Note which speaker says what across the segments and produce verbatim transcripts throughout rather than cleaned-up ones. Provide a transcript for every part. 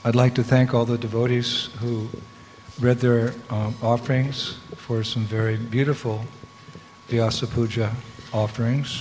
Speaker 1: I'd like to thank all the devotees who read their um, offerings for some very beautiful Vyasa Puja offerings.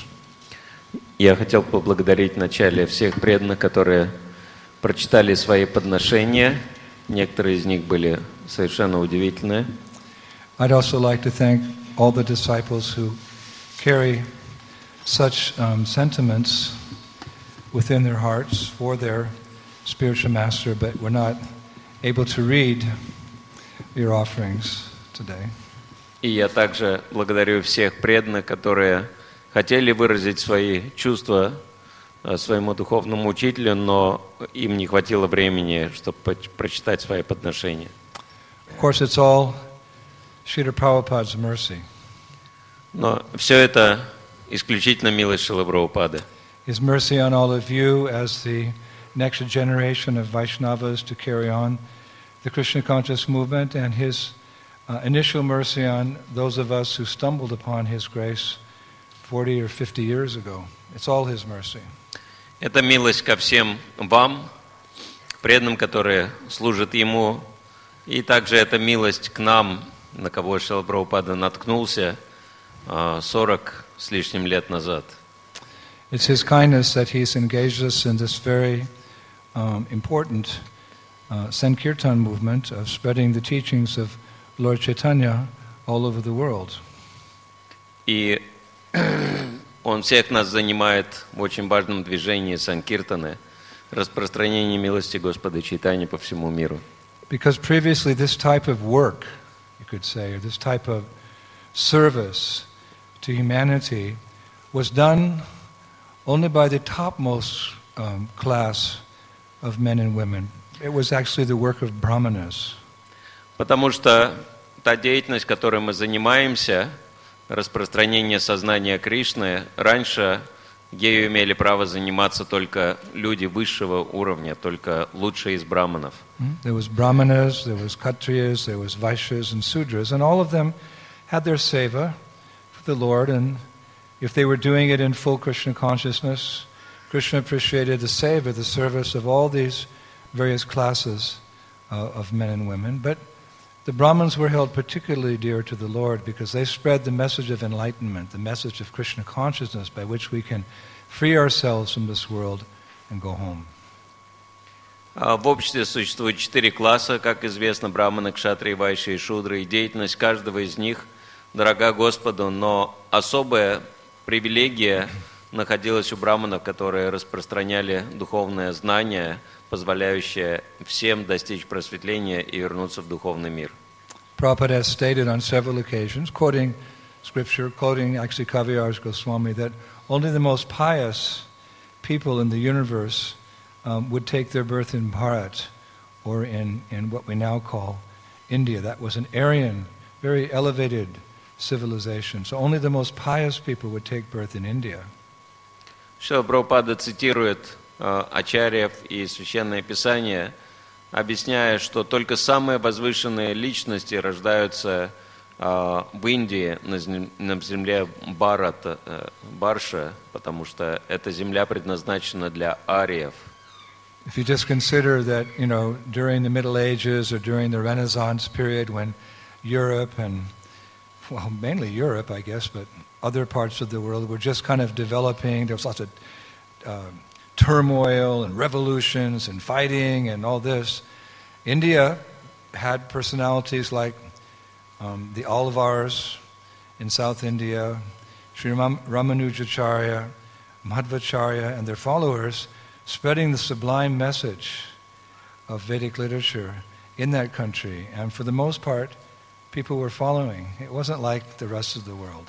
Speaker 2: Я хотел поблагодарить вначале всех преданных, которые прочитали свои подношения. Некоторые из них были совершенно удивительные.
Speaker 1: I'd also like to thank all the disciples who carry such um, sentiments within their hearts for their spiritual master, but we're not able to read your offerings today.
Speaker 2: И я также благодарю всех преданных, которые хотели выразить свои чувства своему духовному учителю, но им не хватило времени, чтобы прочитать свои подношения.
Speaker 1: Of course, it's all Srila Prabhupada's mercy.
Speaker 2: Но все это исключительно милость Шрилы Прабхупады.
Speaker 1: His mercy on all of you as the next generation of Vaishnavas to carry on the Krishna conscious movement, and His uh, initial mercy on those of us who stumbled upon His grace forty or fifty years ago. It's all His mercy.
Speaker 2: Это милость ко всем вам, преданным, которые служат Ему, и также это милость к нам, на кого Шрила Прабхупада наткнулся сорок с лишним лет назад.
Speaker 1: It's His kindness that He's engaged us in this very um, important uh, Sankirtan movement of spreading the teachings of Lord Chaitanya all over the world.
Speaker 2: И Он всех нас занимает в очень важном движении Санкиртаны, распространение милости Господа Чайтаньи по всему миру.
Speaker 1: Because previously this type of work, you could say, or this type of service to humanity was done only by the topmost um, class of men and women. It was actually the work of brahmanas.
Speaker 2: Потому что та деятельность, которой мы занимаемся, распространение сознания Кришны, раньше ею имели право заниматься только люди высшего уровня, только лучшие из браманов.
Speaker 1: There was brahmanas, there was Kshatriyas, there was Vaishyas and Sudras, and all of them had their seva for the Lord, and if they were doing it in full Krishna consciousness, Krishna appreciated the seva, the service of all these various classes uh, of men and women. But the Brahmins were held particularly dear to the Lord because they spread the message of enlightenment, the message of Krishna consciousness by which we can free ourselves from this world and go home.
Speaker 2: В обществе существует четыре класса, как известно, браманы, кшатрии, вайши и шудры, и деятельность каждого из них дорога Господу, но особая привилегия находилась у браманов, которые распространяли духовное знание, позволяющее всем достичь просветления и вернуться в духовный мир.
Speaker 1: Prabhupada has stated on several occasions, quoting scripture, quoting actually Kaviraj Goswami, that only the most pious people in the universe um, would take their birth in Bharat, or in, in what we now call India. That was an Aryan, very elevated civilization. So only the most pious people would take birth in India.
Speaker 2: Шрила Прабхупада цитирует ачарьев и Священное Писание, объясняя, что только самые возвышенные личности рождаются в Индии, на земле Бхарата, Барша, потому что эта земля предназначена для ариев.
Speaker 1: If you just consider that, you know, during the Middle Ages or during the Renaissance period when Europe and, well, mainly Europe, I guess, but other parts of the world were just kind of developing, there was lots of uh, turmoil and revolutions and fighting and all this. India had personalities like um, the Alvars in South India, Sri Ram- Ramanujacharya, Madhvacharya, and their followers, spreading the sublime message of Vedic literature in that country. And for the most part, people were following. It wasn't like the rest of the world.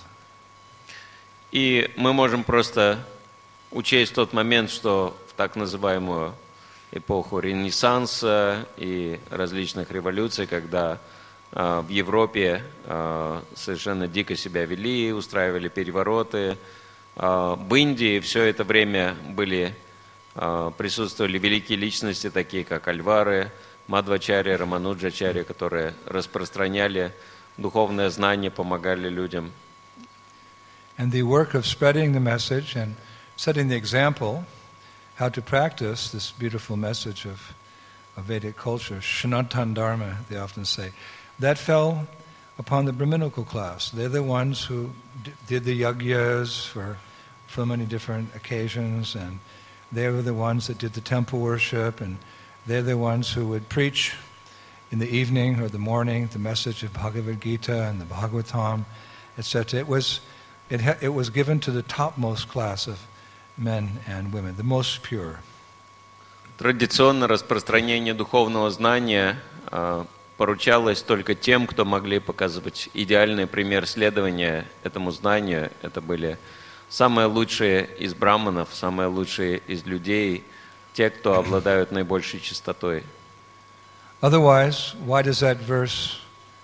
Speaker 2: И мы можем просто учесть тот момент, что в так называемую эпоху Ренессанса и различных революций, когда э, в Европе э, совершенно дико себя вели, устраивали перевороты, э, в Индии все это время были, э, присутствовали великие личности, такие как Альвары, Мадхвачарья, Рамануджачарья, которые распространяли духовное знание, помогали людям.
Speaker 1: And the work of spreading the message and setting the example how to practice this beautiful message of, of Vedic culture, Sanatana Dharma, they often say, that fell upon the Brahminical class. They're the ones who d- did the yajnas for so many different occasions, and they were the ones that did the temple worship, and they're the ones who would preach in the evening or the morning the message of Bhagavad Gita and the Bhagavatam, et cetera. It was, it, ha- it was given to the topmost class of men and women, the most pure.
Speaker 2: Традиционно распространение духовного знания э, поручалось только тем, кто могли показывать идеальный пример следования этому знанию. Это были самые лучшие из браманов, самые лучшие из людей, те, кто обладают наибольшей чистотой.
Speaker 1: Otherwise, why does that verse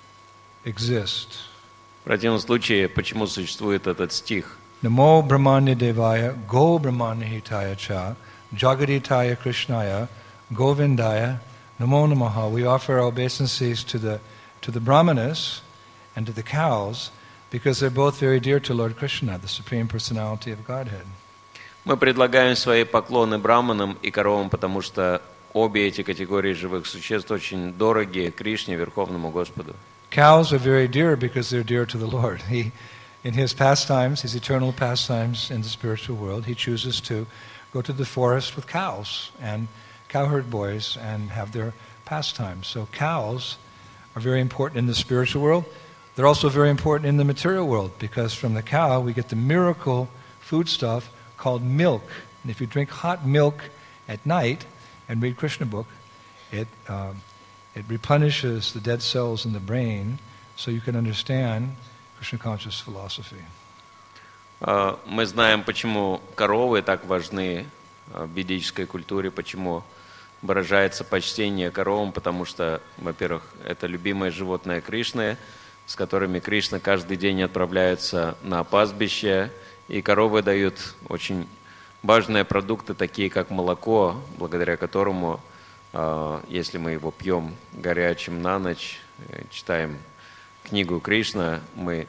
Speaker 1: exist?
Speaker 2: В противном случае, почему существует этот стих?
Speaker 1: Namo Brahmanya Devaya, Go Brahmanya Hitaya Cha, Jagaditaya Krishnaya, Govindaya, Namo Namaha. We offer our obeisances to the to the brahmanas and to the cows because they're both very dear to Lord Krishna, the Supreme Personality of Godhead.
Speaker 2: Мы предлагаем свои поклоны браманам и коровам, потому что обе эти категории живых существ очень дороги Кришне, Верховному Господу.
Speaker 1: Cows are very dear because they're dear to the Lord. He, in his pastimes, his eternal pastimes in the spiritual world, he chooses to go to the forest with cows and cowherd boys and have their pastimes. So cows are very important in the spiritual world. They're also very important in the material world because from the cow we get the miracle foodstuff called milk. And if you drink hot milk at night and read Krishna book, it um, it replenishes the dead cells in the brain so you can understand Krishna conscious philosophy.
Speaker 2: Мы знаем, почему коровы так важны в ведической культуре, почему выражается почтение коровам, потому что, во-первых, это любимое животное Кришны, с которыми Кришна каждый день отправляется на пастбище, и коровы дают очень важные продукты, такие как молоко, благодаря которому, если мы его пьем горячим на ночь, читаем книгу Кришна, мы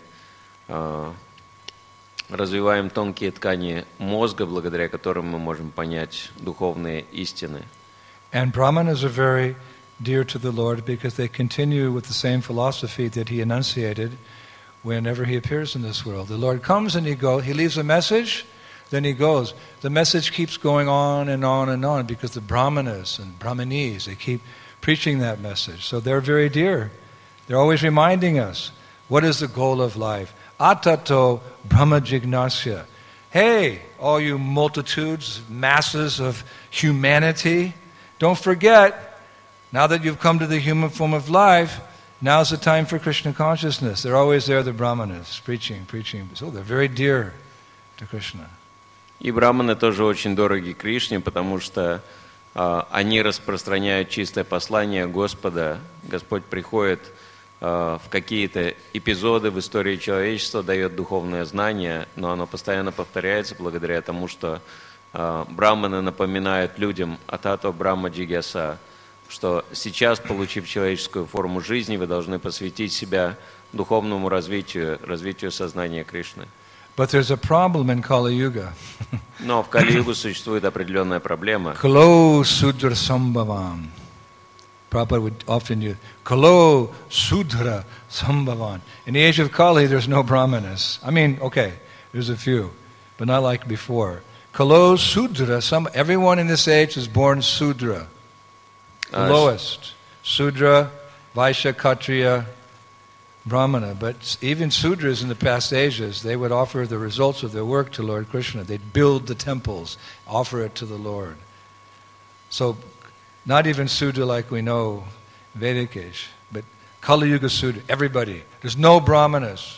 Speaker 2: развиваем тонкие ткани мозга, благодаря которым мы можем понять духовные истины.
Speaker 1: And brahmanas are very dear to the Lord because they continue with the same philosophy that he enunciated whenever he appears in this world. The Lord comes and he goes, he leaves a message, then he goes. The message keeps going on and on and on because the brahmanas and brahmanis, they keep preaching that message. So they're very dear. They're always reminding us, what is the goal of life? Atato Brahma Jignasya. Hey, all you multitudes, masses of humanity, don't forget, now that you've come to the human form of life, now's the time for Krishna consciousness. They're always there, the brahmanas, preaching, preaching. So they're very dear to Krishna.
Speaker 2: И браманы тоже очень дороги Кришне, потому что э, они распространяют чистое послание Господа. Господь приходит в какие-то эпизоды в истории человечества, дает духовное знание, но оно постоянно повторяется благодаря тому, что э, браманы напоминают людям «Атато Брахма Джигьяса», что сейчас, получив человеческую форму жизни, вы должны посвятить себя духовному развитию, развитию сознания Кришны.
Speaker 1: But there's a problem in Kali Yuga.
Speaker 2: Но в Кали-югу существует определенная проблема.
Speaker 1: Kalo Sudra Sambhavan. Prabhupada would often use Kalo Sudra Sambhavan. In the age of Kali, there's no brahmanas. I mean, okay, there's a few, but not like before. Kalo Sudra, some, everyone in this age is born Sudra. The
Speaker 2: Uh,
Speaker 1: lowest. Sudra, Vaishya, Kshatriya, Brahmana. But even Sudras in the past ages, they would offer the results of their work to Lord Krishna. They'd build the temples, offer it to the Lord. So, not even Sudra like we know Vedic age, but Kali Yuga Sudra, everybody. There's no Brahmanas.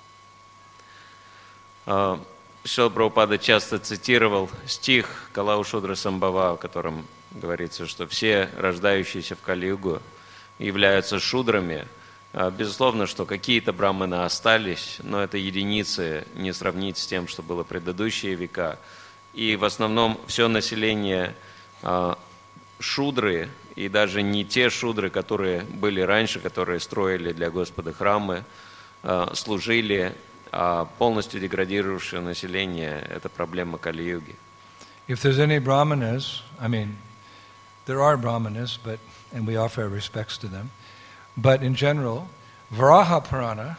Speaker 2: Uh, Шрила Прабхупада часто цитировал стих Калау Шудра Самбхава, в котором говорится, что все рождающиеся в Кали-югу являются шудрами. Безусловно, что какие-то браманы остались, но это единицы, не сравнить с тем, что было в предыдущие века. И в основном все население шудры, и даже не те шудры, которые были раньше, которые строили для Господа храмы, служили, а полностью деградировавшее население – это проблема Кали-юги.
Speaker 1: If there's any Brahmanas, I mean, there are Brahmanas, but and we offer our respects to them. But in general, Varaha Purana,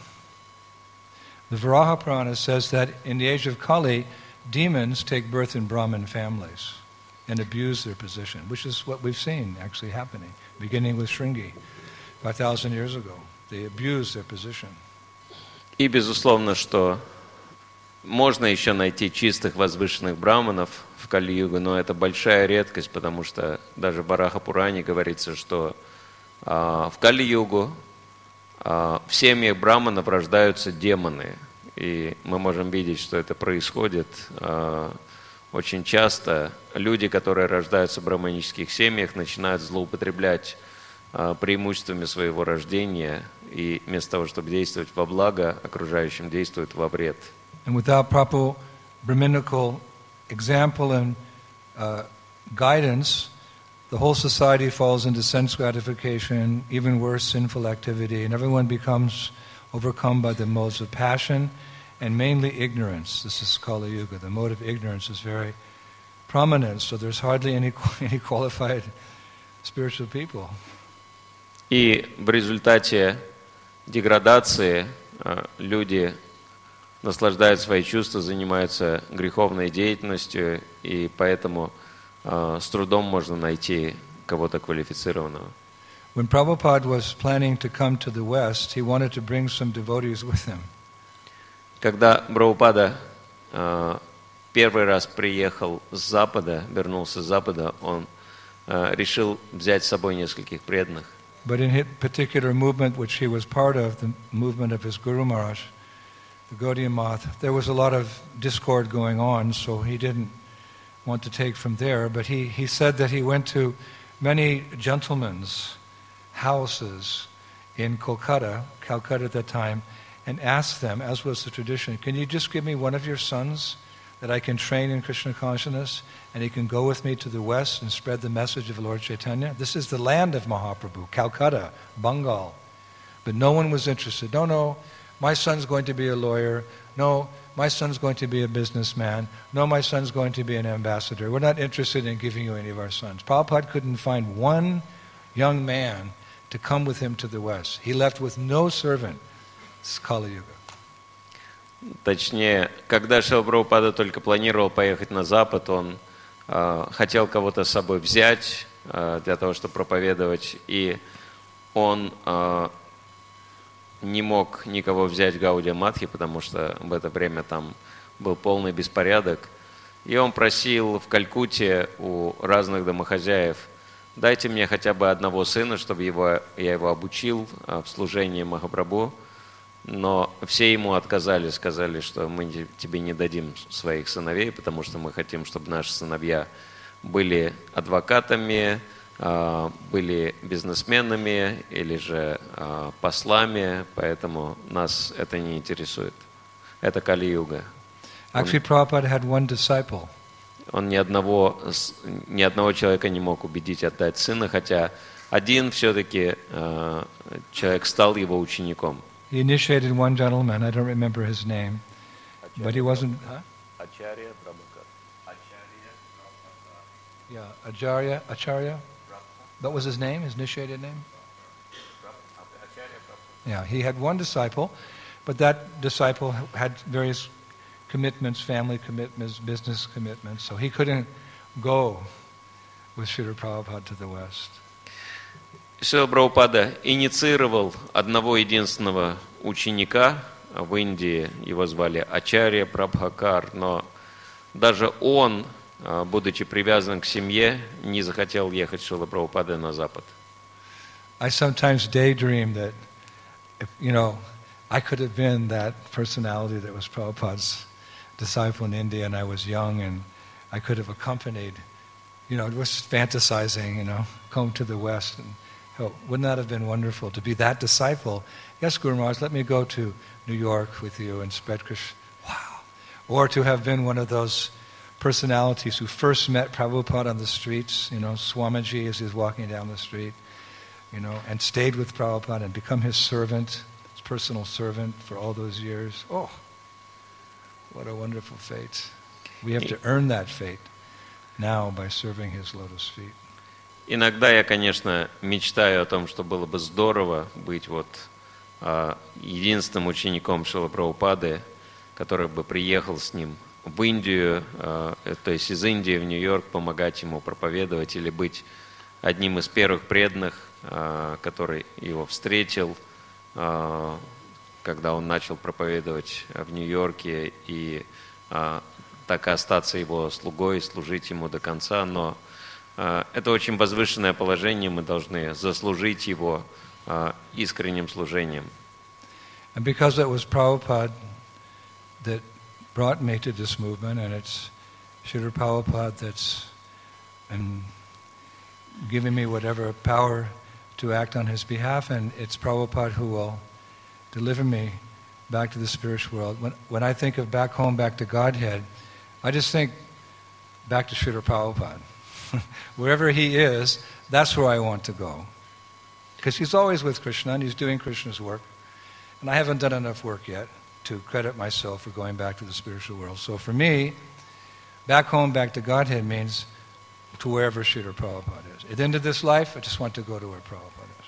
Speaker 1: the Varaha Purana says that in the age of Kali, demons take birth in Brahmin families and abuse their position, which is what we've seen actually happening, beginning with Shringi five thousand years ago. They abuse their position.
Speaker 2: И безусловно, что можно еще найти чистых возвышенных браманов в Кали-югу, но это большая редкость, потому что даже в Вараха-Пуране говорится, что а, в Кали-югу а, в семьях браманов рождаются демоны. И мы можем видеть, что это происходит а, очень часто. Люди, которые рождаются в браманических семьях, начинают злоупотреблять а, преимуществами своего рождения, и вместо того, чтобы действовать во благо окружающим, действуют во вред.
Speaker 1: And without proper Brahminical example and uh, guidance, the whole society falls into sense gratification, even worse, sinful activity, and everyone becomes overcome by the modes of passion and mainly ignorance. This is Kali Yuga. The mode of ignorance is very prominent, so there's hardly any, any qualified spiritual people.
Speaker 2: И в результате деградации люди наслаждают свои чувства, занимаются греховной деятельностью, и поэтому э, с трудом можно найти кого-то квалифицированного.
Speaker 1: When Prabhupada was planning to come to the West, he wanted to bring some devotees with him.
Speaker 2: Когда Прабхупада э, первый раз приехал с Запада, вернулся с Запада, он э, решил взять с собой нескольких преданных.
Speaker 1: But in his particular movement, which he was part of, the movement of his Guru Maharaj, the Gaudiya Math, there was a lot of discord going on, so he didn't want to take from there. But he, he said that he went to many gentlemen's houses in Kolkata, Calcutta at that time, and asked them, as was the tradition, can you just give me one of your sons that I can train in Krishna consciousness, and he can go with me to the West and spread the message of Lord Chaitanya? This is the land of Mahaprabhu, Calcutta, Bengal. But no one was interested. No, no, my son's going to be a lawyer. No, my son's going to be a businessman. No, my son's going to be an ambassador. We're not interested in giving you any of our sons. Prabhupada couldn't find one young man to come with him to the West. He left with no servant. This is Kali Yuga.
Speaker 2: Точнее, когда Шрила Прабхупада только планировал поехать на Запад, он э, хотел кого-то с собой взять э, для того, чтобы проповедовать, и он э, не мог никого взять в Гаудия Матхи, потому что в это время там был полный беспорядок. И он просил в Калькутте у разных домохозяев: дайте мне хотя бы одного сына, чтобы его, я его обучил в служении Махапрабху. Но все ему отказали, сказали, что мы тебе не дадим своих сыновей, потому что мы хотим, чтобы наши сыновья были адвокатами, были бизнесменами или же послами, поэтому нас это не интересует. Это Кали-юга.
Speaker 1: Actually, Prabhupada had one disciple.
Speaker 2: Он ни одного, ни одного человека не мог убедить отдать сына, хотя один все-таки человек стал его учеником.
Speaker 1: He initiated one gentleman, I don't remember his name, but he wasn't... Huh?
Speaker 2: Acharya Prabhakar.
Speaker 1: Yeah, Acharya, Acharya. What was his name, his initiated name? Yeah, he had one disciple, but that disciple had various commitments, family commitments, business commitments, so he couldn't go with Srila Prabhupada to the West.
Speaker 2: Шрила Прабхупада инициировал одного единственного ученика в Индии, его звали Ачарья Прабхакар, но даже он, будучи привязан к семье, не захотел ехать с Шрилой Прабхупадой на Запад.
Speaker 1: I sometimes daydream that, if, you know, I could have been that personality that was Prabhupada's disciple in India, and I was young, and I could have accompanied, you know, just fantasizing, you know, come to the West. And oh, wouldn't that have been wonderful to be that disciple? Yes, Guru Maharaj, let me go to New York with you and spread Krishna. Wow. Or to have been one of those personalities who first met Prabhupada on the streets, you know, Swamiji as he was walking down the street, you know, and stayed with Prabhupada and become his servant, his personal servant for all those years. Oh, what a wonderful fate. We have to earn that fate now by serving his lotus feet.
Speaker 2: Иногда я, конечно, мечтаю о том, что было бы здорово быть вот а, единственным учеником Шрилы Прабхупады, который бы приехал с ним в Индию, а, то есть из Индии в Нью-Йорк, помогать ему проповедовать, или быть одним из первых преданных, а, который его встретил, а, когда он начал проповедовать в Нью-Йорке, и а, так и остаться его слугой, служить ему до конца. Но а, это очень возвышенное положение, мы должны заслужить его а, искренним служением.
Speaker 1: And because it was Prabhupada that brought me to this movement, and it's Srila Prabhupada that's and giving me whatever power to act on his behalf, and it's Prabhupada who will deliver me back to the spiritual world. When, when I think of back home, back to Godhead, I just think back to Srila Prabhupada. Wherever he is, that's where I want to go. Because he's always with Krishna, and he's doing Krishna's work. And I haven't done enough work yet to credit myself for going back to the spiritual world. So for me, back home, back to Godhead means to wherever Srila Prabhupada is. At the end of this life, I just want to go to where Prabhupada is.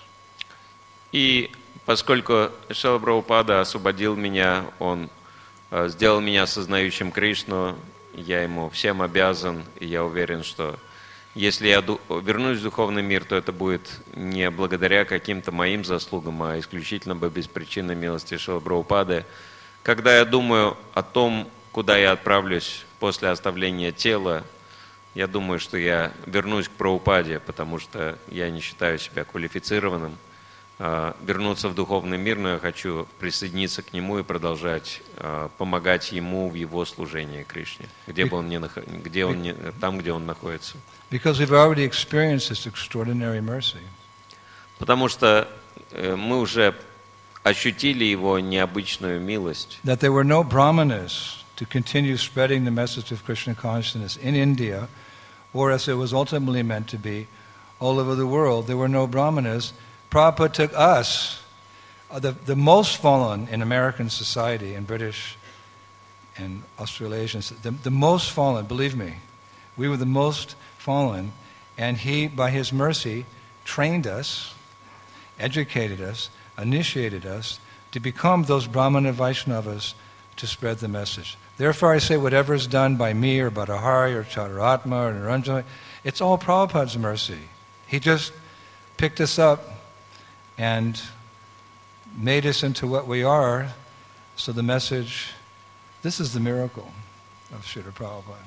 Speaker 2: И поскольку Шрила Прабхупада освободил меня, он э, сделал меня осознающим Кришну, я ему всем обязан, и я уверен, что если я ду- вернусь в духовный мир, то это будет не благодаря каким-то моим заслугам, а исключительно по беспричинной милости Шрилы Прабхупады. Когда я думаю о том, куда я отправлюсь после оставления тела, я думаю, что я вернусь к Прабхупаде, потому что я не считаю себя квалифицированным а, вернуться в духовный мир, но я хочу присоединиться к нему и продолжать а, помогать ему в его служении Кришне, где бы он ни нах... где он ни... там, где он находится.
Speaker 1: Because we've already experienced this extraordinary mercy.
Speaker 2: Потому что э, мы уже ощутили его необычную милость.
Speaker 1: That there were no brahmanas to continue spreading the message of Krishna consciousness in India, or as it was ultimately meant to be, all over the world. There were no brahmanas. Prabhupada took us, uh, the, the most fallen in American society, and British and Australasians, the, the most fallen, believe me, we were the most fallen, and he, by his mercy, trained us, educated us, initiated us to become those Brahmana Vaishnavas to spread the message. Therefore I say whatever is done by me or Bhattahari or Chadaratma or Naranjana, it's all Prabhupada's mercy. He just picked us up and made us into what we are, so the message, this is the miracle of Srila Prabhupada.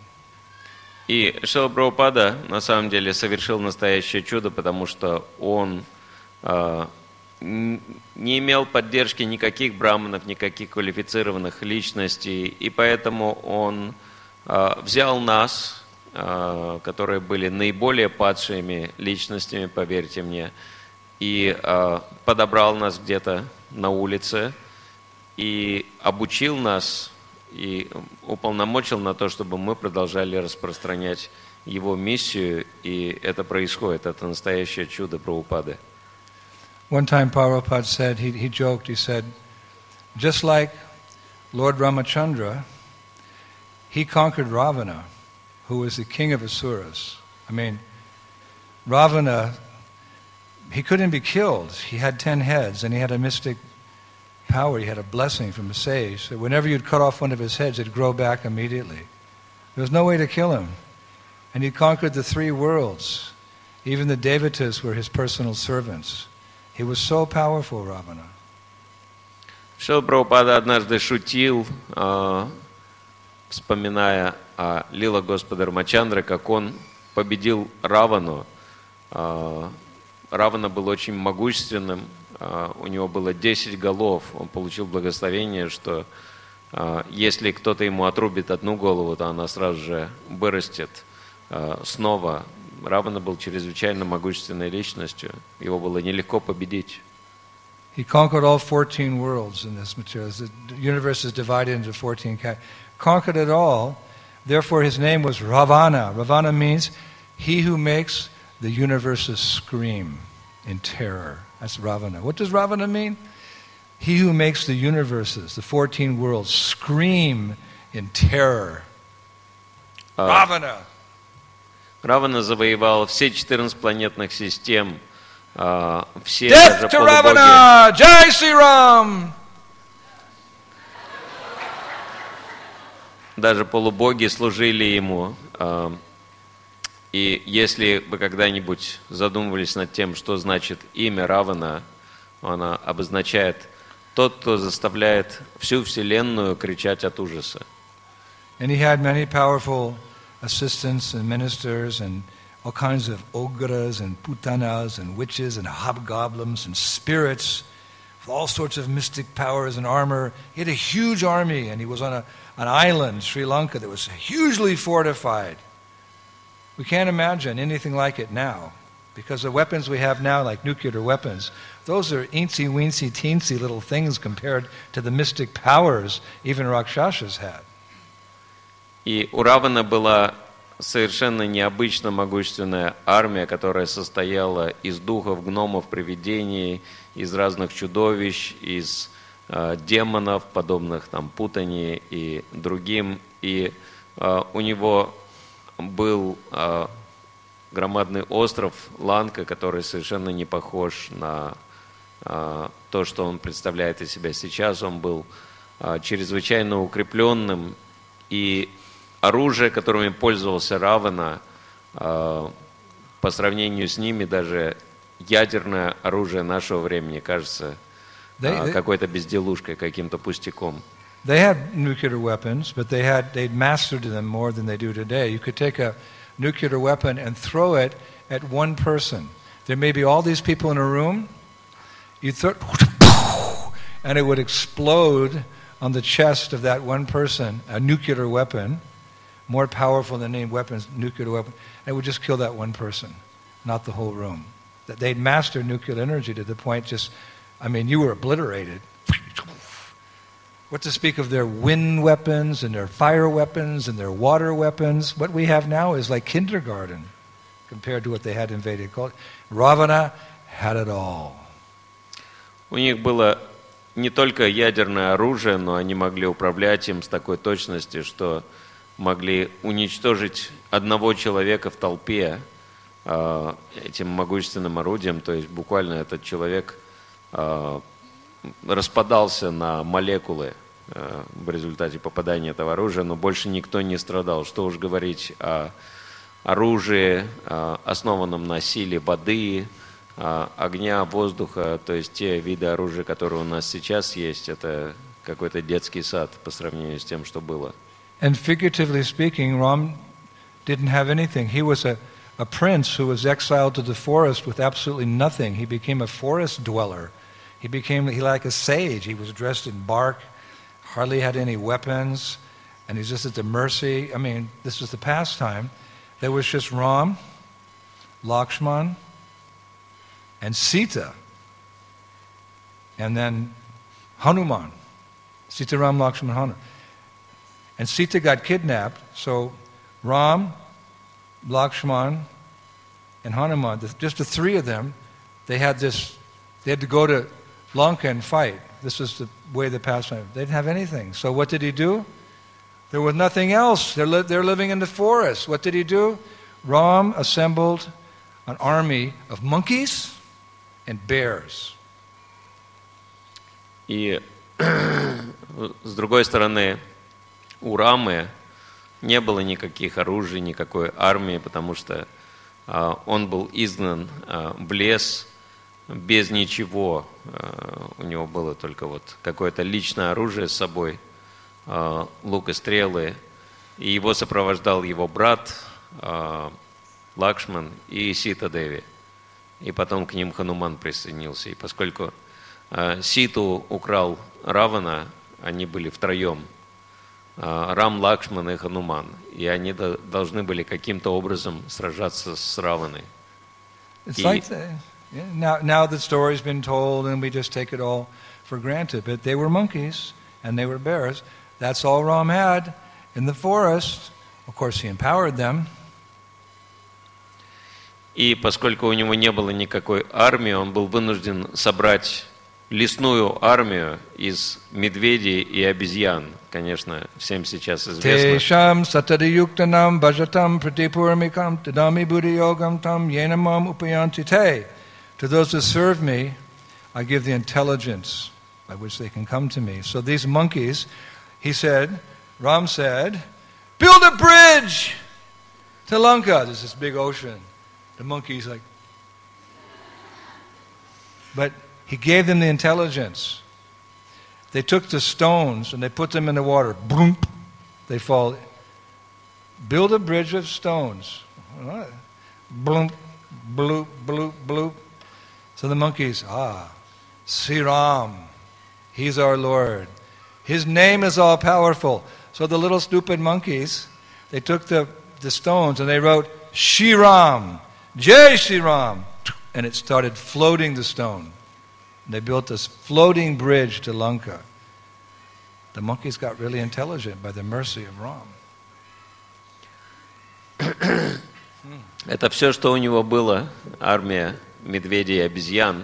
Speaker 2: И Шрила Прабхупада на самом деле совершил настоящее чудо, потому что он э, не имел поддержки никаких браманов, никаких квалифицированных личностей, и поэтому он э, взял нас, э, которые были наиболее падшими личностями, поверьте мне, и э, подобрал нас где-то на улице и обучил нас и уполномочил на то, чтобы мы продолжали распространять его миссию, и это происходит, это настоящее чудо Прабхупады.
Speaker 1: One time Prabhupada said, he, he joked, he said, just like Lord Ramachandra, he conquered Ravana, who was the king of Asuras. I mean, Ravana, he couldn't be killed. He had ten heads, and he had a mystic power. He had a blessing from a sage. So whenever you'd cut off one of his heads, it'd grow back immediately. There was no way to kill him. And he conquered the three worlds. Even the devatas were his personal servants. He was so powerful, Ravana.
Speaker 2: Шрила Прабхупада однажды шутил, э, вспоминая о лила Господа Рамачандры, как он победил Равану. Э, Равана был очень могущественным, э, у него было десять голов, он получил благословение, что э, если кто-то ему отрубит одну голову, то она сразу же вырастет э, снова. Равана был чрезвычайно могущественной личностью, его было нелегко победить.
Speaker 1: He conquered all fourteen worlds in this material. The universe is divided into fourteen categories. Conquered it all. Therefore his name was Ravana. Ravana means he who makes the universes scream in terror. That's Ravana. What does Ravana mean? He who makes the universes, the fourteen worlds, scream in terror. Uh, Ravana.
Speaker 2: Равана завоевал все четырнадцать планетных систем, э, все
Speaker 1: Death
Speaker 2: даже
Speaker 1: to
Speaker 2: полубоги.
Speaker 1: Ravana! Jai Sri Ram!
Speaker 2: Даже полубоги служили ему. э, И если вы когда-нибудь задумывались над тем, что значит имя Равана, оно обозначает тот, кто заставляет всю Вселенную кричать от ужаса.
Speaker 1: And he had many powerful assistants and ministers and all kinds of ogras and putanas and witches and hobgoblins and spirits with all sorts of mystic powers and armor. He had a huge army, and he was on a, an island, Sri Lanka, that was hugely fortified. We can't imagine anything like it now, because the weapons we have now, like nuclear weapons, those are eensy-weensy, teensy little things compared to the mystic powers even Rakshasas had.
Speaker 2: И у Равана была совершенно необычно могущественная армия, которая состояла из духов, гномов, привидений, из разных чудовищ, из э, демонов, подобных там Путани и другим. И э, у него был э, громадный остров Ланка, который совершенно не похож на э, то, что он представляет из себя сейчас. Он был э, чрезвычайно укрепленным, и оружие, которыми пользовался Равана, э, по сравнению с ними даже ядерное оружие нашего времени кажется э, какой-то безделушкой, каким-то пустяком.
Speaker 1: They had nuclear weapons, but they had they'd mastered them more than they do today. You could take a nuclear weapon and throw it at one person. There may be all these people in a room. You throw, and it would explode on the chest of that one person. A nuclear weapon, more powerful than any weapons, nuclear weapon. And it would just kill that one person, not the whole room. That they'd mastered nuclear energy to the point just, I mean, you were obliterated. What to speak of their wind weapons and their fire weapons and their water weapons. What we have now is like kindergarten compared to what they had in Vedic culture. Ravana had it all.
Speaker 2: У них было не только ядерное оружие, но они могли управлять им с такой точностью, что могли уничтожить одного человека в толпе э, этим могущественным орудием. То есть буквально этот человек э, распадался на молекулы э, в результате попадания этого оружия, но больше никто не страдал. Что уж говорить о оружии, э, основанном на силе воды, э, огня, воздуха, то есть те виды оружия, которые у нас сейчас есть, это какой-то детский сад по сравнению с тем, что было.
Speaker 1: And figuratively speaking, Ram didn't have anything. He was a, a prince who was exiled to the forest with absolutely nothing. He became a forest dweller. He became he like a sage. He was dressed in bark, hardly had any weapons, and he's just at the mercy. I mean, this was the pastime. There was just Ram, Lakshman, and Sita, and then Hanuman. Sita, Ram, Lakshman, Hanuman. And Sita got kidnapped, so Ram, Lakshman, and Hanuman, just the three of them, they had this, they had to go to Lanka and fight. This was the way the past time. They didn't have anything. So what did he do? There was nothing else. They're, li- they're living in the forest. What did he do? Ram assembled an army of monkeys and bears.
Speaker 2: И с другой стороны, у Рамы не было никаких оружий, никакой армии, потому что э, он был изгнан э, в лес без ничего. Э, у него было только вот какое-то личное оружие с собой, э, лук и стрелы. И его сопровождал его брат э, Лакшман и Сита Деви. И потом к ним Хануман присоединился. И поскольку э, Ситу украл Равана, они были втроем. Рам, Лакшман и Хануман. И они должны были каким-то образом сражаться с Раваной.
Speaker 1: It's like the, yeah, now, now the story's been told and we just take it all for granted. But they were monkeys and they were bears. That's all Ram had in the forest. Of course, he empowered them.
Speaker 2: И поскольку у него не было никакой армии, он был вынужден собрать лесную армию из медведей и обезьян. Конечно, всем сейчас известно.
Speaker 1: Tesham satadiyuktanam bhajatam pratipurmikam tadami buddhayogam tam yenamam upayanti te. To those who serve me, I give the intelligence by which they can come to me. So these monkeys, he said, Ram said, build a bridge to Lanka. There's this big ocean. The monkeys like, but he gave them the intelligence. They took the stones and they put them in the water. Boom, they fall. Build a bridge of stones. Bloop, bloop, bloop, bloop. So the monkeys, ah, Sri Ram, he's our Lord. His name is all powerful. So the little stupid monkeys, they took the, the stones and they wrote, Shri Ram, Jai Shri Ram. And it started floating the stone. They built this floating bridge to Lanka. The monkeys got really intelligent by the mercy of Ram.
Speaker 2: Это все, что у него было, армия медведей и обезьян.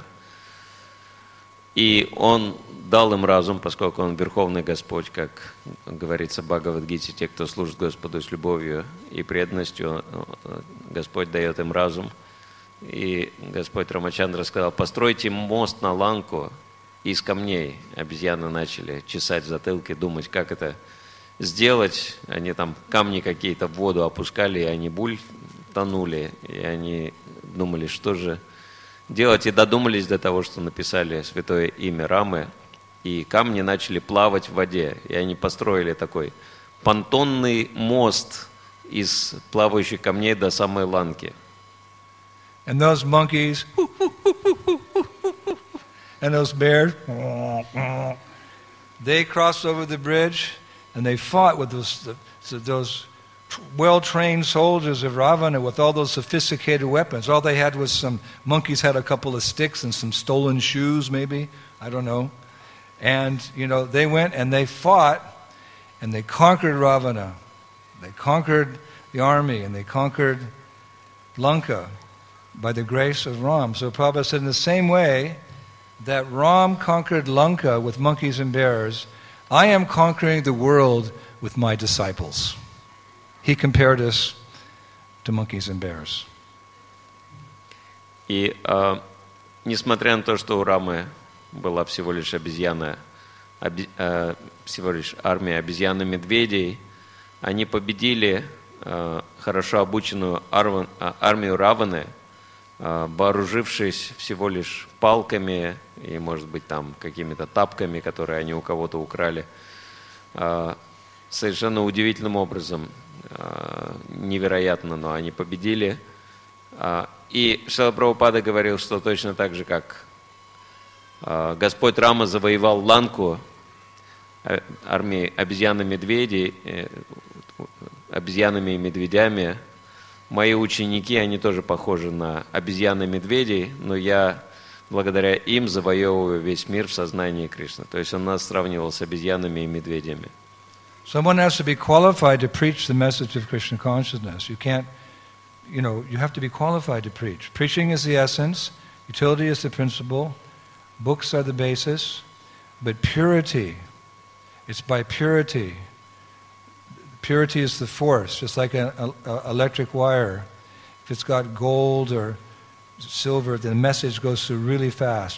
Speaker 2: И он дал им разум, поскольку он Верховный Господь, как говорится в Бхагавад-гите, те, кто служит Господу с любовью и преданностью, Господь дает им разум. И Господь Рамачандра сказал, постройте мост на Ланку из камней. Обезьяны начали чесать затылки, думать, как это сделать. Они там камни какие-то в воду опускали, и они буль тонули. И они думали, что же делать. И додумались до того, что написали святое имя Рамы. И камни начали плавать в воде. И они построили такой понтонный мост из плавающих камней до самой Ланки.
Speaker 1: And those monkeys, and those bears, they crossed over the bridge and they fought with those, those well-trained soldiers of Ravana with all those sophisticated weapons. All they had was some, monkeys had a couple of sticks and some stolen shoes maybe, I don't know. And, you know, they went and they fought and they conquered Ravana. They conquered the army and they conquered Lanka by the grace of Ram. So Prabhupada said in the same way that Ram conquered Lanka with monkeys and bears, I am conquering the world with my disciples. He compared us to monkeys and bears.
Speaker 2: И э, несмотря на то, что у Рамы была всего лишь обезьяна, оби, э, всего лишь армия обезьян-медведей, они победили э, хорошо обученную арван, армию Раваны, вооружившись всего лишь палками и, может быть, там какими-то тапками, которые они у кого-то украли, совершенно удивительным образом, невероятно, но они победили. И Шрила Прабхупада говорил, что точно так же, как Господь Рама завоевал Ланку армией обезьян-медведей, обезьянами и медведями, мои ученики, они тоже похожи на обезьян и медведей, но я благодаря им завоевываю весь мир в сознании Кришны. То есть он нас сравнивал с обезьянами и медведями.
Speaker 1: Someone has to be qualified to preach the message of Krishna consciousness. You can't, you know, you have to be qualified to preach. Preaching is the essence, utility is the principle, books are the basis, but purity, it's by purity. Purity is the force, just like an electric wire. If it's got gold or silver, the message goes through really fast.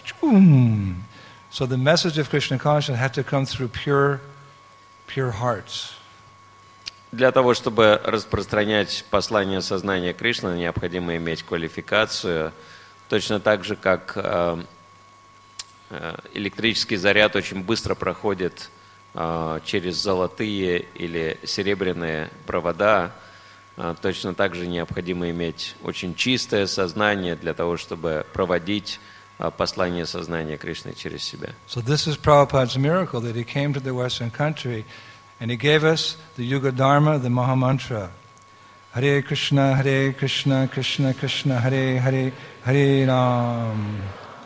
Speaker 1: So the message of Krishna consciousness had to come through pure, pure hearts.
Speaker 2: Для того, чтобы распространять послание сознания Кришны, необходимо иметь квалификацию, точно так же, как э, э, электрический заряд очень быстро проходит через золотые или серебряные провода, точно так же необходимо иметь очень чистое сознание для того, чтобы проводить послание сознания Кришны через себя.
Speaker 1: So this is Prabhupada's miracle that he came to the Western country and he gave us the Yuga Dharma, the Mahamantra. Hare Krishna, Hare Krishna, Krishna Krishna, Hare Hare, Hare Ram.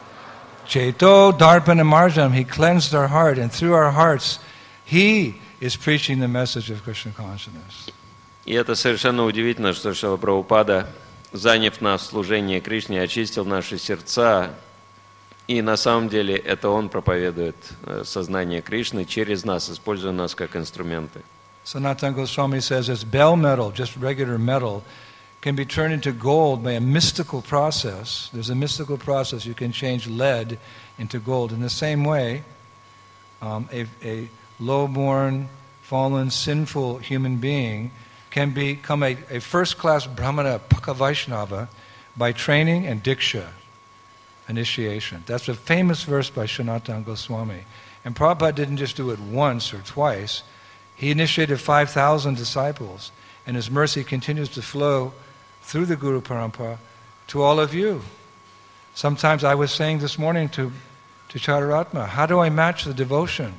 Speaker 1: Chaito Darpana Marjam, he cleansed our heart, and through our hearts he is preaching the message of Krishna consciousness.
Speaker 2: И это совершенно удивительно, что Шрила Прабхупада, заняв нас в служении Кришне, очистил наши сердца, И на самом деле это Он проповедует сознание Кришны через нас, используя нас как инструменты.
Speaker 1: Sanatana Goswami says as bell metal, just regular metal, can be turned into gold by a mystical process. There's a mystical process. You can change lead into gold. In the same way, um, a, a low-born, fallen, sinful human being can become a, a first-class Brahmana, Paka Vaishnava, by training and diksha, initiation. That's a famous verse by Sanatana Goswami. And Prabhupada didn't just do it once or twice. He initiated five thousand disciples, and his mercy continues to flow through the Guru Parampara to all of you. Sometimes I was saying this morning to, to Chararatma, how do I match the devotion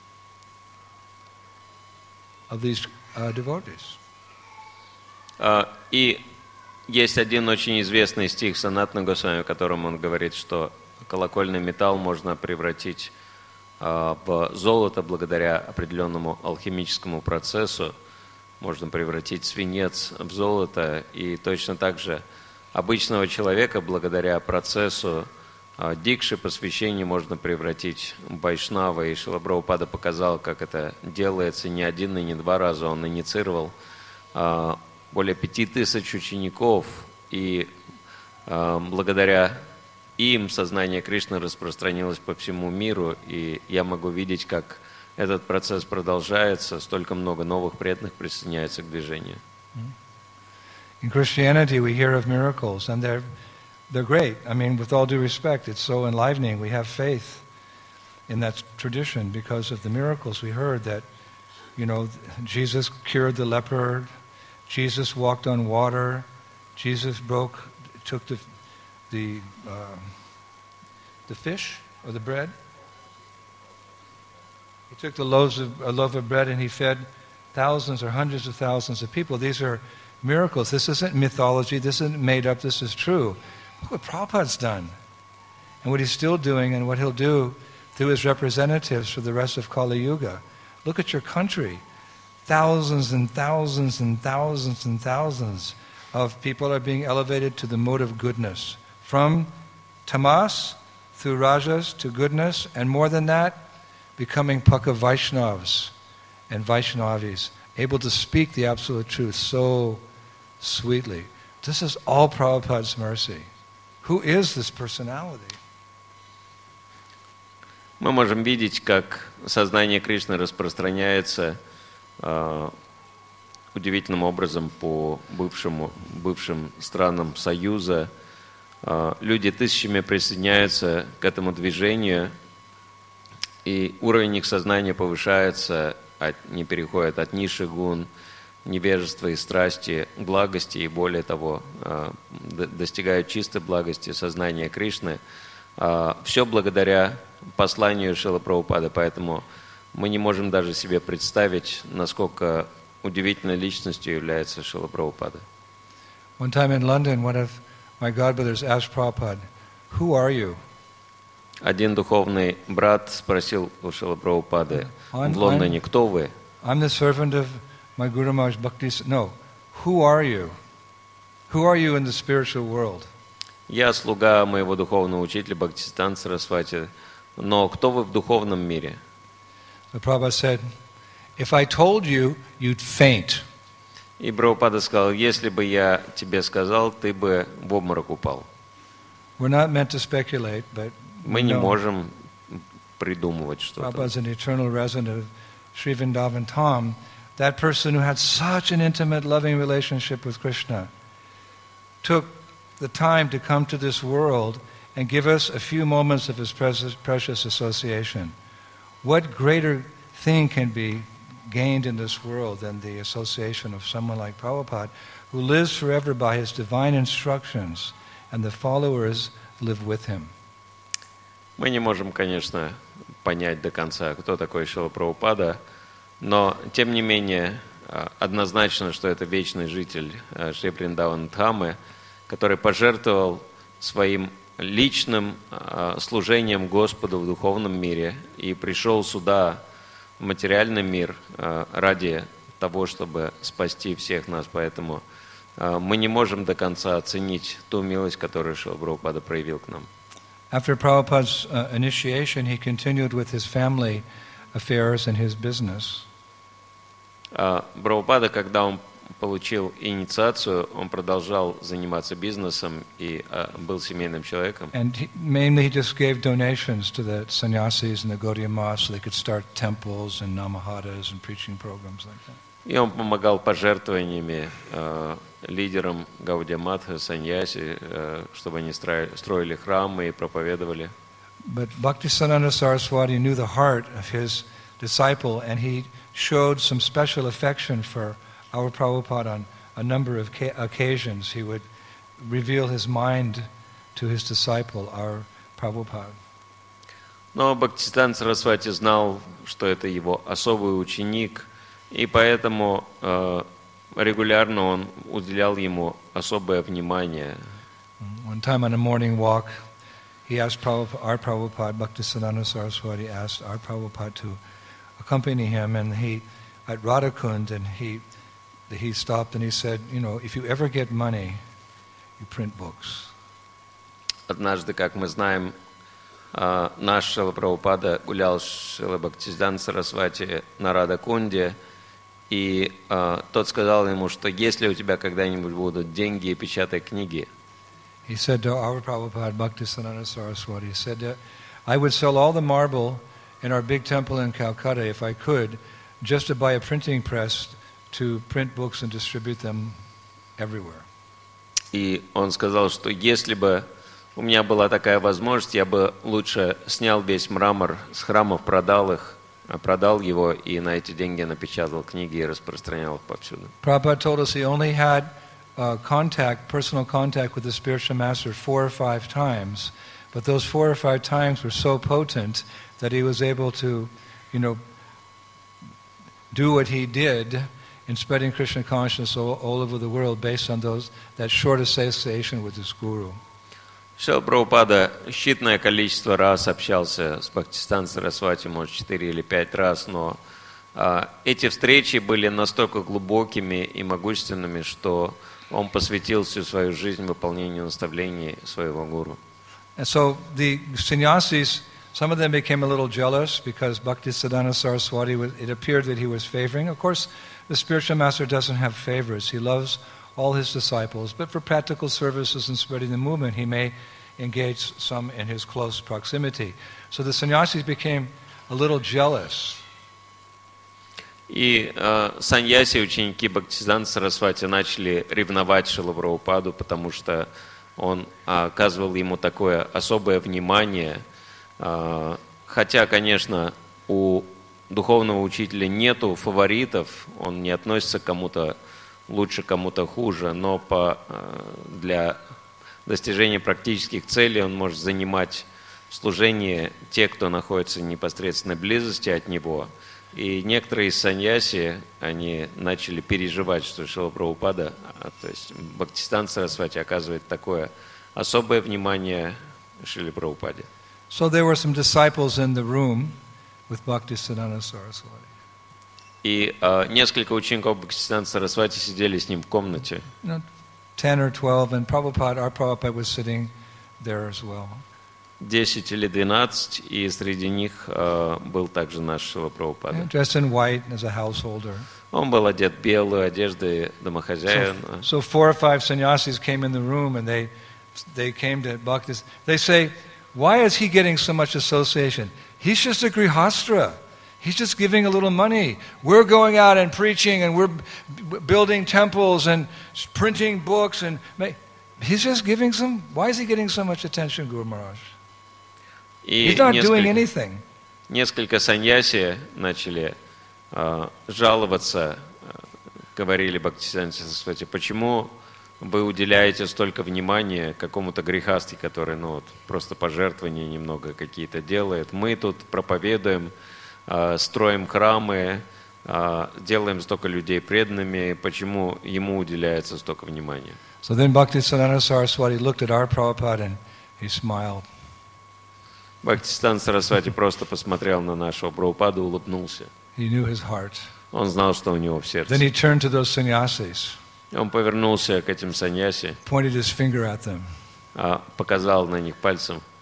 Speaker 1: of these uh, devotees?
Speaker 2: Uh, и есть один очень известный стих Санатана Госвами, в котором он говорит, что колокольный металл можно превратить uh, в золото благодаря определенному алхимическому процессу. Можно превратить свинец в золото, и точно так же обычного человека благодаря процессу uh, дикши, посвящения, можно превратить в вайшнава. И Шрила Прабхупада показал, как это делается не один и не два раза. Он инициировал uh, более пяти тысяч учеников, и э, благодаря им сознание Кришны распространилось по всему миру, и я могу видеть, как этот процесс продолжается, столько много новых преданных присоединяется к движению.
Speaker 1: In Christianity we hear of miracles, and they're, they're great. I mean, with all due respect, it's so enlivening. We have faith in that tradition because of the miracles we heard that, you know, Jesus cured the leper, Jesus walked on water. Jesus broke, took the the uh, the fish or the bread. He took the loaves of a loaf of bread and he fed thousands or hundreds of thousands of people. These are miracles. This isn't mythology. This isn't made up. This is true. Look what Prabhupada's done, and what he's still doing, and what he'll do through his representatives for the rest of Kali Yuga. Look at your country. Thousands and thousands and thousands and thousands of people are being elevated to the mode of goodness. From tamas, through rajas, to goodness, and more than that, becoming Paka Vaishnavas and Vaishnavis, able to speak the absolute truth so sweetly. This is all Prabhupada's mercy. Who is this personality?
Speaker 2: Мы можем видеть, как сознание Кришны распространяется Uh, удивительным образом по бывшему, бывшим странам Союза. Uh, люди тысячами присоединяются к этому движению, и уровень их сознания повышается, они переходят от низших гун, невежества и страсти к благости, и более того, uh, достигают чистой благости сознания Кришны. Uh, все благодаря посланию Шрилы Прабхупады, поэтому мы не можем даже себе представить, насколько удивительной личностью является Шрила Прабхупада.
Speaker 1: One time in London, one of my godbrothers asked Prabhupada, "Who are you?"
Speaker 2: Один духовный брат спросил у Шрилы Прабхупады в Лондоне, кто вы?
Speaker 1: I'm the servant of my Guru Maharaj Bhakti. No, who are you? Who are you in the spiritual world?
Speaker 2: Я слуга моего духовного учителя Бхактисиданта Сарасвати, но кто вы в духовном мире?
Speaker 1: The Prabhupada said, if I told you, you'd faint.
Speaker 2: И Прабхупада сказал, если бы я тебе сказал, ты бы в обморок упал.
Speaker 1: We're not meant to speculate, but
Speaker 2: мы не можем придумывать что-то.
Speaker 1: Prabhupada's an eternal resident of Sri Vrindavan Dham. That person who had such an intimate, loving relationship with Krishna took the time to come to this world and give us a few moments of his precious, precious association. What greater thing can be gained in this world than the association of someone like Prabhupada, who lives forever by his divine instructions, and the followers live with him?
Speaker 2: Мы не можем, конечно, понять до конца, кто такой Шрила Прабхупада, но, тем не менее, однозначно, что это вечный житель Шри Вриндаван Дхамы, который пожертвовал своим личным служением Господу в духовном мире и пришел сюда, в материальный мир, ради того, чтобы спасти всех нас. Поэтому мы не можем до конца оценить ту милость, которую Шрила Прабхупада проявил к нам.
Speaker 1: After Prabhupada's uh, initiation, he continued with his family affairs and his business.
Speaker 2: А Прабхупада, когда он получил инициацию, он продолжал заниматься бизнесом и а, был семейным человеком.
Speaker 1: And he, mainly he just gave donations to the sannyasis and the Gaudiya Maths so they could start temples and namaharas and preaching programs like that.
Speaker 2: И он помогал пожертвованиями э, лидерам Гаудия Матха, саньяси, э, чтобы они строили, строили храмы и проповедовали.
Speaker 1: But Bhaktisiddhanta Saraswati knew the heart of his disciple, and he showed some special affection for our Prabhupada on a number of ca- occasions. He would reveal his mind to his disciple, our Prabhupada.
Speaker 2: Но Бхактисиданта Сарасвати знал, что это его особый ученик, и поэтому э, регулярно он уделял ему особое внимание.
Speaker 1: One time on a morning walk, he asked Prabhupada, our Prabhupada, Bhaktisiddhanta Saraswati asked our Prabhupada to accompany him, and he, at Radhakund, and he, he stopped and he said, you know, if you ever get money, you print books.
Speaker 2: Однажды, как мы знаем, э, наш Шрила Прабхупада гулял с Шрила Бхактисиданта Сарасвати на Радакунде, и э, тот сказал ему, что если у тебя когда-нибудь будут деньги, печатай книги.
Speaker 1: He said to our Prabhupada, Bhaktisiddhanta Saraswati, he said that I would sell all the marble in our big temple in Calcutta, if I could, just to buy a printing press to print books and distribute them everywhere.
Speaker 2: И он сказал, что если бы у меня была такая возможность, я бы лучше снял весь мрамор с храмов, продал их, продал его и на эти деньги напечатал книги и распространял их повсюду.
Speaker 1: Prabhupada told us he only had uh, contact, personal contact with the spiritual master four or five times, but those four or five times were so potent that he was able to, you know, do what he did in spreading Krishna consciousness all, all over the world based on those that short association with his guru.
Speaker 2: Шрила Прабхупада считанное количество раз общался с Бхактисиданта Сарасвати, может, четыре или пять раз, но а, эти встречи были настолько глубокими и могущественными, что он посвятил всю свою жизнь выполнению наставлений своего гуру.
Speaker 1: And so the sannyasis, some of them became a little jealous because Bhaktisiddhanta Saraswati, was, it appeared that he was favoring. Of course, the spiritual master doesn't have favorites. He loves all his disciples, but for practical services and spreading the movement, he may engage some in his close proximity. So the sannyasis became a little jealous.
Speaker 2: И э, саньяси, ученики Бхактисиданта Сарасвати, начали ревновать Шрилу Прабхупаду, потому что он э, оказывал ему такое особое внимание. Э, хотя, конечно, у духовного учителя нету фаворитов, он не относится к кому-то лучше, кому-то хуже, но по, для достижения практических целей он может занимать в служении те, кто находится в непосредственной близости от него. И некоторые из саньяси, они начали переживать, что Шрила Прабхупада, то есть Бхактисиданта Сарасвати, оказывает такое особое внимание Шриле Прабхупаде.
Speaker 1: So there were some disciples in the room with Bhaktisiddhanta Saraswati.
Speaker 2: И э, несколько учеников Бхактисиданта Сарасвати сидели с ним в комнате.
Speaker 1: You know, ten or twelve, and Prabhupada, our Prabhupada was sitting there as well.
Speaker 2: Десять или двенадцать, и среди них э, был также наш Шрила Прабхупада.
Speaker 1: Dressed in white as a householder.
Speaker 2: Он был одет в белую одежду домохозяина.
Speaker 1: So, so four or five sannyasis came in the room, and they they came to Bhakti. They say, "Why is he getting so much association? He's just a grihastra. He's just giving a little money. We're going out and preaching, and we're b- building temples and printing books, and ma- he's just giving some. Why is he getting so much attention, Guru Maharaj? He's not doing anything."
Speaker 2: Несколько саньяси начали э, жаловаться, э, говорили Бхактисиданте Сарасвати, почему вы уделяете столько внимания какому-то грехасте, который, ну, вот, просто пожертвования немного какие-то делает. Мы тут проповедуем, строим храмы, делаем столько людей преданными, почему ему уделяется столько внимания.
Speaker 1: So then Bhaktisiddhanta Saraswati looked at our Prabhupada and he smiled.
Speaker 2: Бхактисиданта Сарасвати просто посмотрел на нашего Прабхупаду, улыбнулся.
Speaker 1: He knew his heart.
Speaker 2: Он знал, что у него в сердце.
Speaker 1: Then he turned to those sannyasis.
Speaker 2: Он повернулся к этим саньяси,
Speaker 1: Pointed his finger at them.
Speaker 2: показал на них пальцем.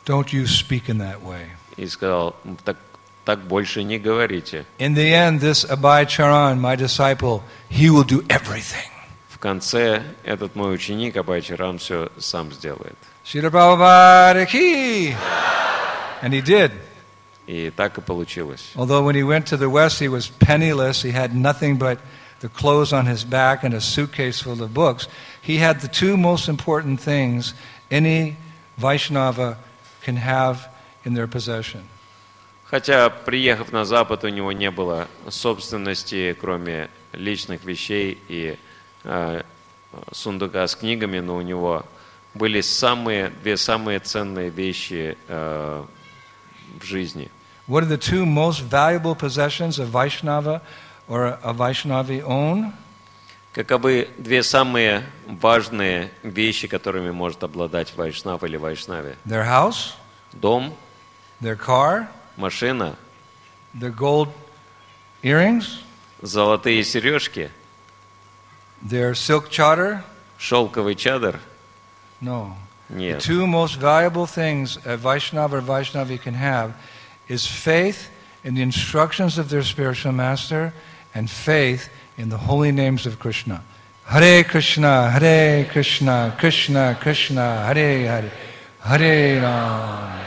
Speaker 1: Don't you speak in that way.
Speaker 2: И сказал, так, так больше не говорите.
Speaker 1: In the end, this Abhay Charan, my disciple, he will do everything.
Speaker 2: В конце этот мой ученик Абхай Чаран все сам сделает.
Speaker 1: Srila Prabhupada ki! And he did.
Speaker 2: И так и получилось.
Speaker 1: Although when he went to the West, he was penniless, he had nothing but the clothes on his back and a suitcase full of books, he had the two most important things any Vaishnava can have in their possession.
Speaker 2: Хотя, приехав на Запад, у него не было собственности, кроме личных вещей и э, сундука с книгами, но у него были самые, две самые ценные вещи э, в жизни.
Speaker 1: What are the two most valuable possessions a Vaishnava or a Vaishnavi own?
Speaker 2: Каковы две самые важные вещи, которыми может обладать Вайшнав или Вайшнави?
Speaker 1: Their house,
Speaker 2: Дом,
Speaker 1: their car,
Speaker 2: машина,
Speaker 1: their gold earrings,
Speaker 2: золотые сережки,
Speaker 1: their silk chadar?
Speaker 2: шелковый чадр?
Speaker 1: No. The
Speaker 2: Нет.
Speaker 1: two most valuable things a Vaishnava or Vaishnavi can have is faith in the instructions of their spiritual master and faith in the holy names of Krishna. Hare Krishna, Hare Krishna, Krishna Krishna, Hare Hare, Hare Ram.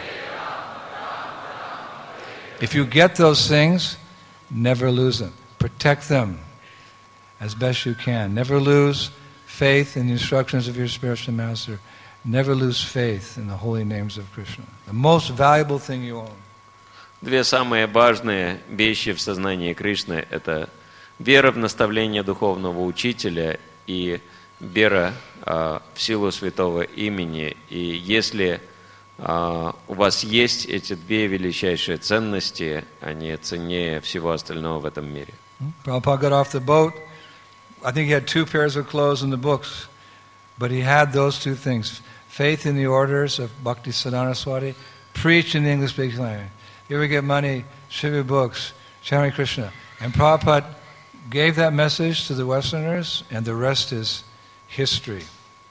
Speaker 1: If you get those things, never lose them. Protect them as best you can. Never lose faith in the instructions of your spiritual master. Never lose faith in the holy names of Krishna. The most valuable thing you own.
Speaker 2: Две самые важные вещи в сознании Кришны – это вера в наставление духовного учителя и вера а, в силу святого имени. И если а, у вас есть эти две величайшие ценности, они ценнее всего остального в этом мире.
Speaker 1: Prabhupada got off the boat. I think he had two pairs of clothes in the books, but he had those two things. Faith in the orders of Bhakti Siddhanta Swati, preach in the English-speaking language. You ever get money, share your books, Hare Krishna. And Prabhupada gave that message to the Westerners, and the rest is history.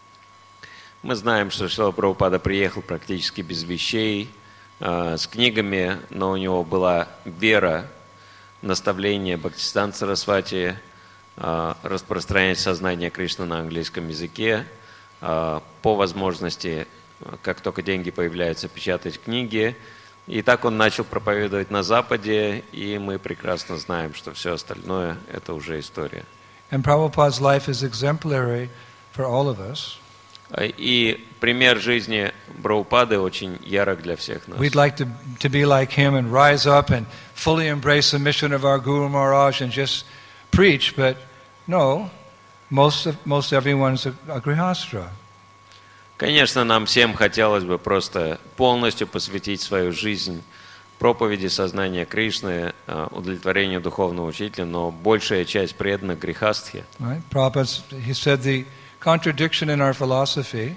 Speaker 2: Мы знаем, что Шрила Прабхупада приехал практически без вещей, э, с книгами, но у него была вера, наставление Бхактисиданта Сарасвати, э, распространять сознание Кришны на английском языке, э, по возможности, как только деньги появляются, печатать книги. И так он начал проповедовать на Западе, и мы прекрасно знаем, что все остальное – это уже история.
Speaker 1: And Prabhupada's life is exemplary for all of us.
Speaker 2: И пример жизни Прабхупады очень ярок для всех нас.
Speaker 1: We'd like to, to be like him and rise up and fully embrace the mission of our Guru Maharaj and just preach, but no, most of, most everyone's a, a grihastra.
Speaker 2: Конечно, нам всем хотелось бы просто полностью посвятить свою жизнь проповеди сознания Кришны, удовлетворению духовного учителя, но большая часть преданных грехастхи.
Speaker 1: Right? Prabhupada, he said the contradiction in our philosophy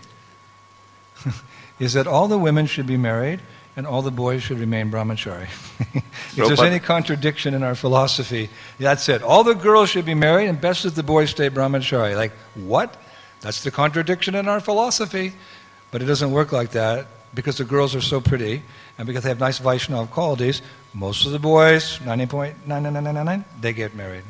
Speaker 1: is that all the women should be married and all the boys should remain brahmachari. If there's any contradiction in our philosophy, that's it. All the girls should be married and best if the boys stay brahmachari. Like, what? That's the contradiction in our philosophy. But it doesn't work like that because the girls are so pretty and because they have nice Vaishnava qualities. Most of the boys, ninety point nine nine nine nine, they get married.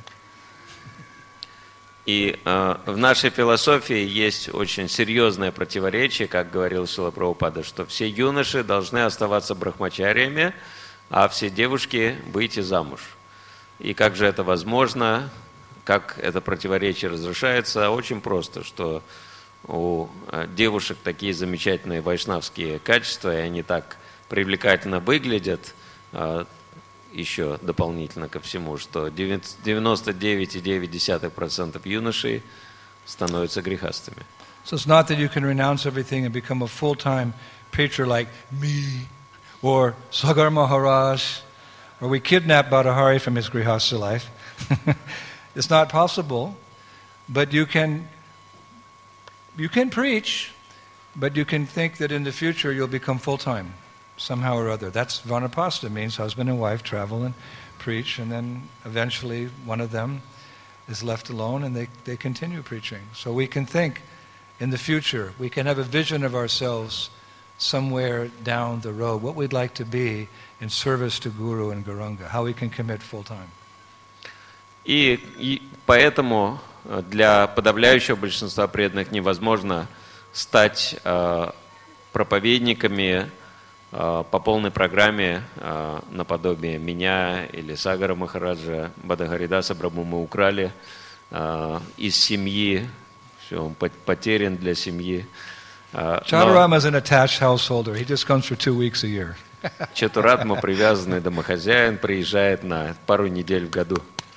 Speaker 2: И э, в нашей философии есть очень серьезное противоречие, как говорил Шрила Прабхупада, что все юноши должны оставаться брахмачариями, а все девушки выйти замуж. И как же это возможно? Как это противоречие разрешается? Очень просто, что у девушек такие замечательные вайшнавские качества, и они так привлекательно выглядят, еще дополнительно ко всему, что девяносто девять целых девять десятых процента юношей становятся грехастами.
Speaker 1: So it's not that you can renounce everything and become a full-time preacher like me or Sagar Maharaj, or we kidnap Bhattahari from his grihastha life. It's not possible, but you can you can preach, but you can think that in the future you'll become full-time, somehow or other. That's Vanapasta, means husband and wife travel and preach, and then eventually one of them is left alone and they, they continue preaching. So we can think in the future, we can have a vision of ourselves somewhere down the road, what we'd like to be in service to Guru and Gauranga, how we can commit full time.
Speaker 2: И, и поэтому для подавляющего большинства преданных невозможно стать э, проповедниками э, по полной программе э, наподобие меня или Сагара Махараджа. Бадахаридаса Прабху мы украли э, из семьи, все, он потерян для семьи. Э,
Speaker 1: Chaturama is an attached householder. He just comes for two weeks a year.
Speaker 2: Чатуратма привязанный домохозяин приезжает на пару недель в году.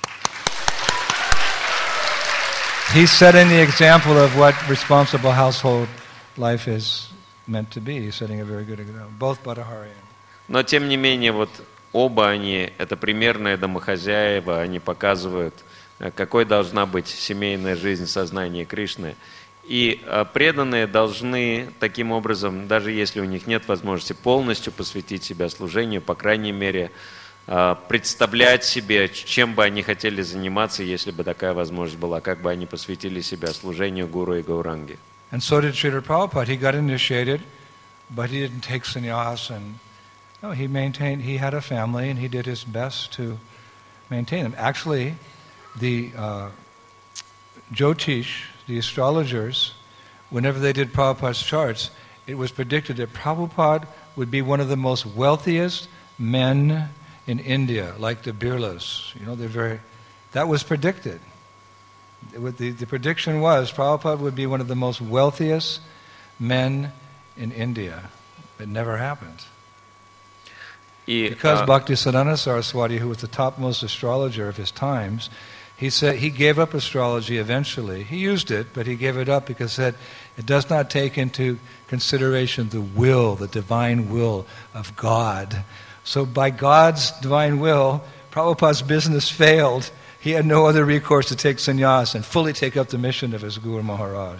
Speaker 1: He's setting the example of what responsible household life is meant to be. He's setting a very good example. Both Badahari.
Speaker 2: Но тем не менее, вот оба они, это примерные домохозяева, они показывают, какой должна быть семейная жизнь сознания Кришны. И преданные должны таким образом, даже если у них нет возможности полностью посвятить себя служению, по крайней мере, представлять себе, чем бы они хотели заниматься, если бы такая возможность была, как бы они посвятили себя служению Гуру и Гауранги.
Speaker 1: And so did Srila Prabhupada. He got initiated, but he didn't take sannyas, and no, he maintained. He had a family, and he did his best to maintain them. Actually, the uh, Jyotish, the astrologers, whenever they did Prabhupada's charts, it was predicted that Prabhupada would be one of the most wealthiest men in India, like the Birlas. You know, they're very. That was predicted. The, the prediction was Prabhupada would be one of the most wealthiest men in India. It never happened.
Speaker 2: И,
Speaker 1: because
Speaker 2: uh,
Speaker 1: Bhaktisiddhanta Saraswati, who was the topmost astrologer of his times, he said he gave up astrology eventually. He used it, but he gave it up because he said it does not take into consideration the will, the divine will of God. So by God's divine will, Prabhupada's business failed. He had no other recourse to take sannyas and fully take up the mission of his Guru Maharaj.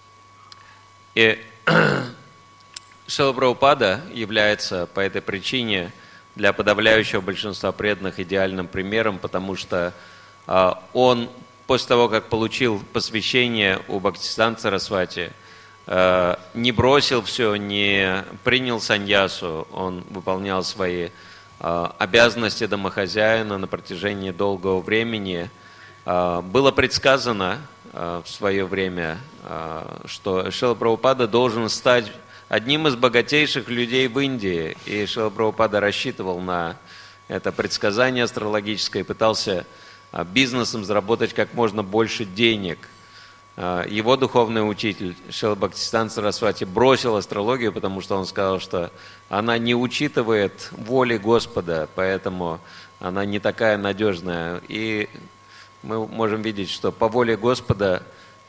Speaker 2: И Шрила Прабхупада является по этой причине для подавляющего большинства преданных идеальным примером, потому что uh, он после того, как получил посвящение у Бхактисиддханты Сарасвати, uh, не бросил все, не принял саньясу, он выполнял свои uh, обязанности домохозяина на протяжении долгого времени. Uh, было предсказано uh, в свое время, uh, что Шрила Прабхупада должен стать одним из богатейших людей в Индии, и Шрила Прабхупада рассчитывал на это предсказание астрологическое и пытался бизнесом заработать как можно больше денег. Его духовный учитель Шрила Бхактисиддханта Сарасвати бросил астрологию, потому что он сказал, что она не учитывает воли Господа, поэтому она не такая надежная. И мы можем видеть, что по воле Господа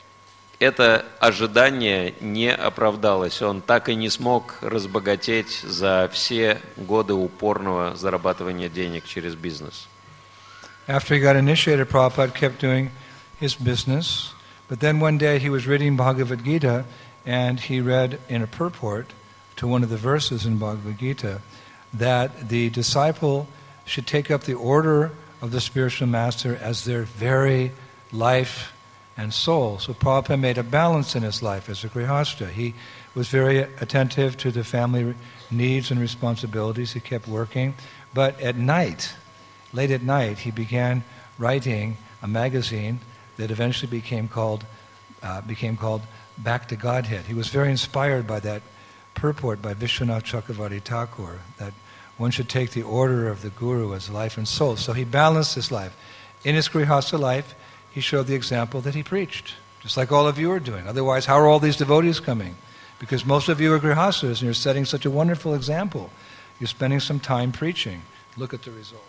Speaker 2: это ожидание не оправдалось. Он так и не смог разбогатеть за все годы упорного зарабатывания денег через бизнес.
Speaker 1: After he got initiated, Prabhupada kept doing his business. But then one day he was reading Bhagavad Gita, and he read in a purport to one of the verses in Bhagavad Gita that the disciple should take up the order of the spiritual master as their very life and soul. So Prabhupada made a balance in his life as a grihastha. He was very attentive to the family needs and responsibilities. He kept working. But at night, late at night, he began writing a magazine that eventually became called uh, became called Back to Godhead. He was very inspired by that purport by Vishwanath Chakravarti Thakur, that one should take the order of the Guru as life and soul. So he balanced his life. In his grihastha life, he showed the example that he preached, just like all of you are doing. Otherwise, how are all these devotees coming? Because most of you are grihasthas, and you're setting such a wonderful example. You're spending some time preaching. Look at the result.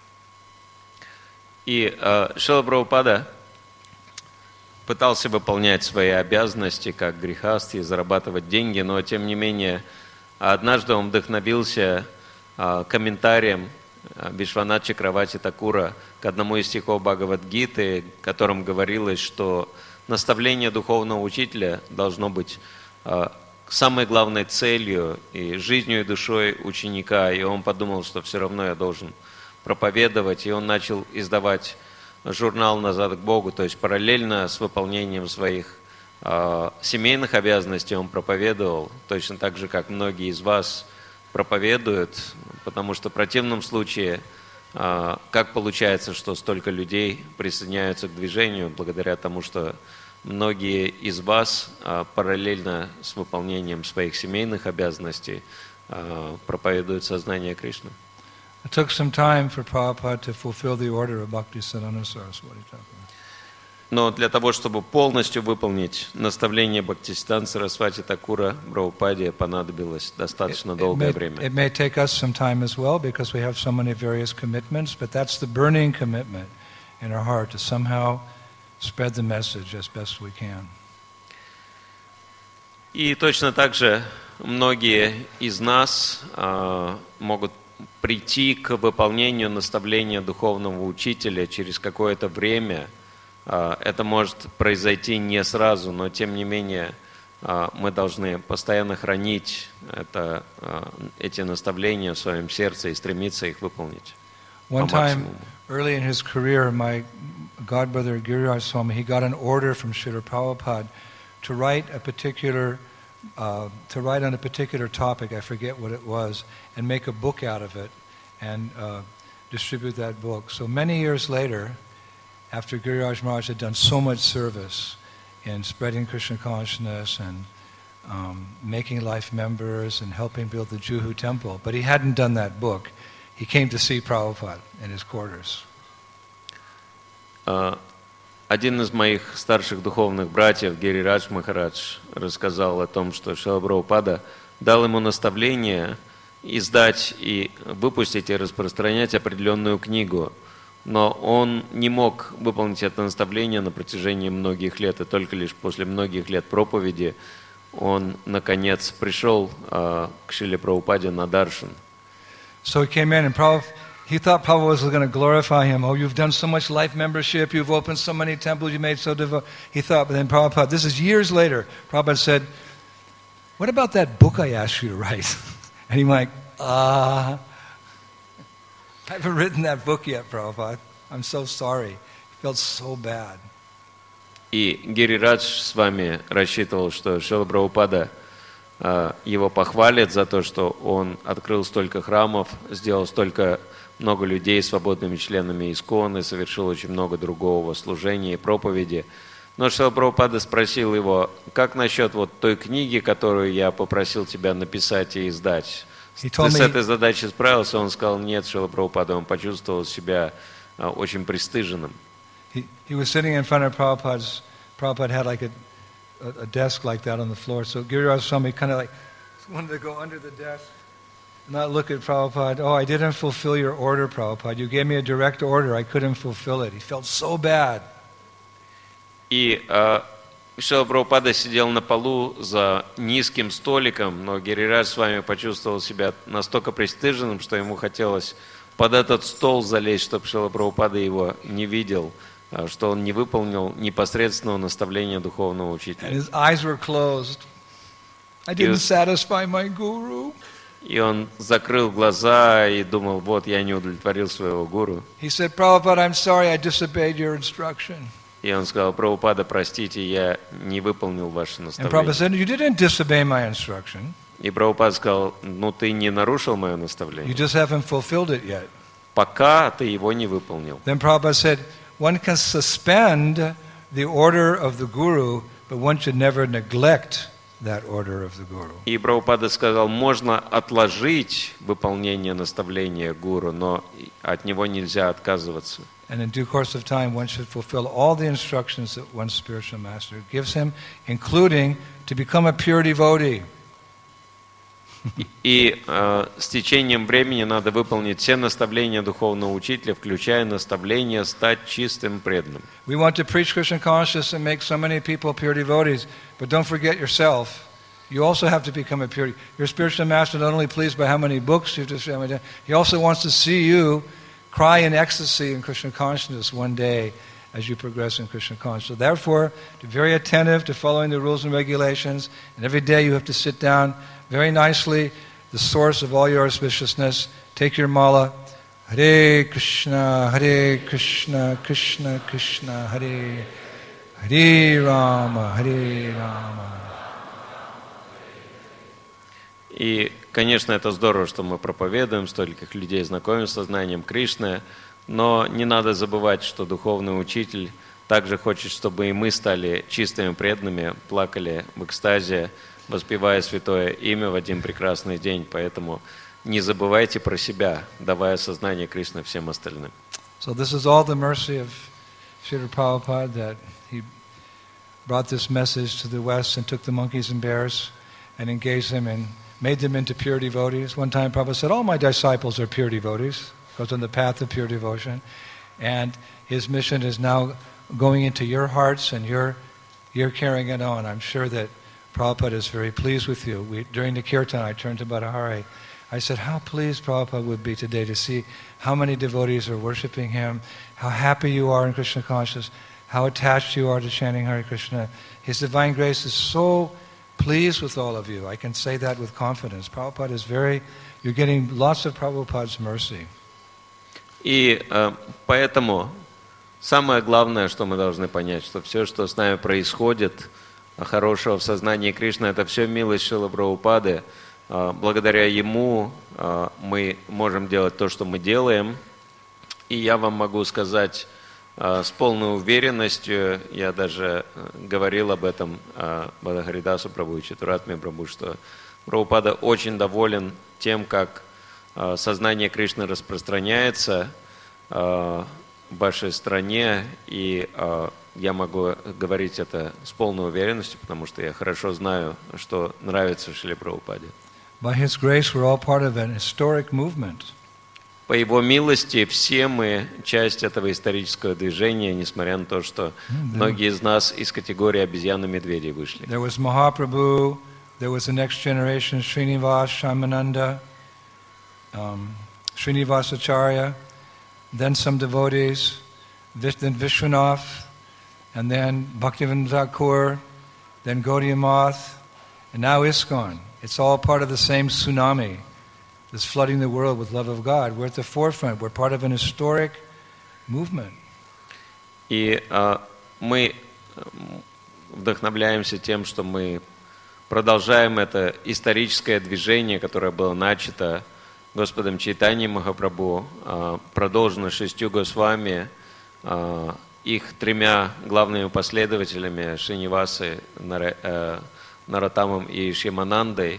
Speaker 2: И uh, Шрила Прабхупада пытался выполнять свои обязанности как грихастхи и зарабатывать деньги, но тем не менее однажды он вдохновился uh, комментарием Вишванат Чакравати Такура к одному из стихов Бхагавад-гиты, в котором говорилось, что наставление духовного учителя должно быть э, самой главной целью и жизнью и душой ученика. И он подумал, что все равно я должен проповедовать, и он начал издавать журнал «Назад к Богу», то есть параллельно с выполнением своих э, семейных обязанностей он проповедовал, точно так же, как многие из вас проповедуют, потому что в противном случае, э, как получается, что столько людей присоединяются к движению, благодаря тому, что многие из вас э, параллельно с выполнением своих семейных обязанностей э, проповедуют сознание Кришны.
Speaker 1: It took some time for Prabhupada to fulfill the order of Bhaktisiddhanta Saraswati Thakur.
Speaker 2: Но для того, чтобы полностью выполнить наставление Бхактисиданта Сарасвати Такура, Прабхупаде понадобилось достаточно долгое
Speaker 1: it, may,
Speaker 2: время.
Speaker 1: it may take us some time as well because we have so many various commitments, but that's the burning commitment in our heart to somehow spread the message as best we can.
Speaker 2: И точно так же многие из нас э, могут прийти к выполнению наставления духовного учителя через какое-то время. Это может произойти не сразу, но тем не менее мы должны постоянно хранить это, эти наставления в своем сердце и стремиться их выполнить.
Speaker 1: One time, early in his career, my godbrother Giriraj Swami, he got an order from Srila Prabhupada to write a particular Uh, to write on a particular topic, I forget what it was, and make a book out of it and uh, distribute that book. So many years later, after Giriraj Maharaj had done so much service in spreading Krishna consciousness and um, making life members and helping build the Juhu temple, but he hadn't done that book, he came to see Prabhupada in his quarters.
Speaker 2: Uh. Один из моих старших духовных братьев, Гирирадж Махарадж, рассказал о том, что Шрила Прабхупада дал ему наставление издать и выпустить и распространять определенную книгу. Но он не мог выполнить это наставление на протяжении многих лет, и только лишь после многих лет проповеди он, наконец, пришел uh, к Шриле Прабхупаде на даршан.
Speaker 1: So he came in and Prabhupada, he thought Prabhupada was going to glorify him. Oh, you've done so much life membership, you've opened so many temples, you made so devout. He thought, but then Prabhupada, this is years later, Prabhupada said, what about that book I asked you to write? And he went like, ah, uh, I haven't written that book yet, Prabhupada. I'm so sorry. He felt so bad.
Speaker 2: И Гирирадж с вами рассчитывал, что Шрила Прабхупада uh, его похвалит за то, что он открыл столько храмов, сделал столько много людей свободными членами ИСККОН, совершил очень много другого служения и проповеди. Но Шрила Прабхупада спросил его, как насчет вот той книги, которую я попросил тебя написать и издать? Ты с этой задачей справился? Он сказал, нет, Шрила Прабхупада, он почувствовал себя uh, очень пристыженным.
Speaker 1: He, he was sitting in front of Prabhupada's, Prabhupada had like a, a, a desk like that on the floor, so Giriraj Swami kind of like wanted to go under the desk. Not look at Prabhupada. Oh, I didn't fulfill your order, Prabhupada. You gave me a direct order. I couldn't fulfill it. He felt so bad.
Speaker 2: И uh, Шрила Прабхупада сидел на полу за низким столиком, но Гирирадж с вами почувствовал себя настолько пристыженным, что ему хотелось под этот стол залезть, чтобы Шрила Прабхупада его не видел, что он не выполнил непосредственного наставления духовного учителя.
Speaker 1: And his eyes were closed. I didn't satisfy my guru.
Speaker 2: И он закрыл глаза и думал, вот, я не удовлетворил своего гуру.
Speaker 1: He said, Prabhupada, I'm sorry, I disobeyed your instruction.
Speaker 2: И он сказал, Прабхупада, простите, я не выполнил ваше
Speaker 1: And
Speaker 2: наставление.
Speaker 1: Prabhupada said, you didn't disobey my instruction.
Speaker 2: И Прабхупада сказал, ну ты не нарушил мое
Speaker 1: You
Speaker 2: наставление.
Speaker 1: just haven't fulfilled it yet.
Speaker 2: Пока ты его не выполнил.
Speaker 1: Then Prabhupada said, one can suspend the order of the guru, but one should never neglect that order of the guru.
Speaker 2: И Прабхупада сказал, можно отложить выполнение наставления гуру, но от него нельзя отказываться.
Speaker 1: And in due course of time, one should fulfill all the instructions that one's spiritual master gives him, including to become a pure devotee.
Speaker 2: И э, с течением времени надо выполнить все наставления духовного учителя, включая наставление стать чистым преданным.
Speaker 1: We want to preach Krishna consciousness and make so many people pure devotees, but don't forget yourself. You also have to become a pure. Your spiritual master not only pleased by how many books you've distributed, he also wants to see you cry in ecstasy in Krishna consciousness one day as you progress in Krishna consciousness. So therefore, be very attentive to following the rules and regulations, and every day you have to sit down very nicely, the source of all your auspiciousness, take your mala, Hare Krishna, Hare Krishna, Krishna Krishna, Hare Hare Rama, Hare Rama.
Speaker 2: И, конечно, это здорово, что мы проповедуем, стольких людей знакомим с сознанием Кришны, но не надо забывать, что духовный учитель также хочет, чтобы и мы стали чистыми преданными, плакали в экстазе, воспевая святое имя в один прекрасный день. Поэтому не забывайте про себя, давая сознание Кришны всем остальным.
Speaker 1: So this is all the mercy of Srila Prabhupada, that he brought this message to the West and took the monkeys and bears and engaged them and made them into pure devotees. One time Prabhupada said, all my disciples are pure devotees, goes on the path of pure devotion. And his mission is now going into your hearts, and you're, you're carrying it on. I'm sure that Prabhupada is very pleased with you. We, during the kirtan, I turned to Bhattacharya. I said, how pleased Prabhupada would be today to see how many devotees are worshiping him, how happy you are in Krishna consciousness, how attached you are to chanting Hare Krishna. His divine grace is so pleased with all of you. I can say that with confidence. Prabhupada is very, you're getting lots of Prabhupada's mercy.
Speaker 2: И э, поэтому самое главное, что мы должны понять, что все, что с нами происходит, хорошего в сознании Кришны, это все милость Шрилы Прабхупады. Э, благодаря ему э, мы можем делать то, что мы делаем. И я вам могу сказать э, с полной уверенностью, я даже говорил об этом э, Бхадахаридасу Прабху и Чатуратме Прабху, что Прабхупада очень доволен тем, как сознание Кришны распространяется э, в вашей стране, и э, я могу говорить это с полной уверенностью, потому что я хорошо знаю, что нравится Шриле Прабхупаде.
Speaker 1: By His grace, we're all part of an historic movement.
Speaker 2: По Его милости все мы часть этого исторического движения, несмотря на то, что mm-hmm. многие из нас из категории обезьян-медведей вышли.
Speaker 1: There was Mahaprabhu, there was the next generation, Srinivas, Shyamananda, Um, Srinivasacharya, then some devotees, then Vishwanath, and then Bhaktivinoda Thakur, then Gaudiya Math, and now ISKCON. It's all part of the same tsunami that's flooding the world with love of God. We're at the forefront. We're part of an historic movement.
Speaker 2: И uh, мы вдохновляемся тем, что мы продолжаем это историческое движение, которое было начато Господом Чайтаньей Махапрабху, продолжено шестью Госвами, их тремя главными последователями Шринивасой, Наратамом и Шьяманандой,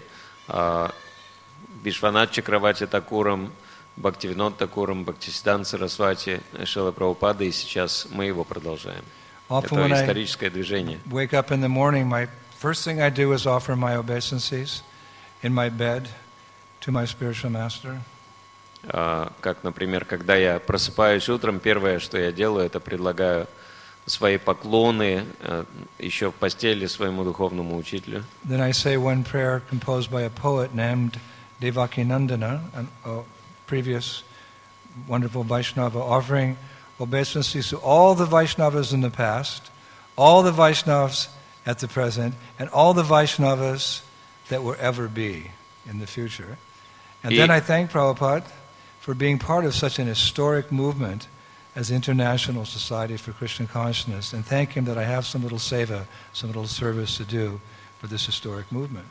Speaker 2: Вишванат Чакравати Такуром, Бхактивинод Такуром, Бхактисиданта Сарасвати, Шрила Прабхупада, и сейчас мы его продолжаем. Это историческое движение.
Speaker 1: Wake up in the morning, my first thing I do is offer my obeisances in my bed to my spiritual master.
Speaker 2: Uh, как, например, когда я просыпаюсь утром, первое, что я делаю, это предлагаю свои поклоны uh, еще в постели своему духовному учителю.
Speaker 1: Then I say one prayer composed by a poet named Devakinandana, a previous wonderful Vaishnava, offering obeisances to all the Vaishnavas in the past, all the Vaishnavas at the present, and all the Vaishnavas that will ever be in the future. And then I thank Prabhupada for being part of such an historic movement as the International Society for Krishna Consciousness, and thank him that I have some little seva, some little service to do for this historic movement.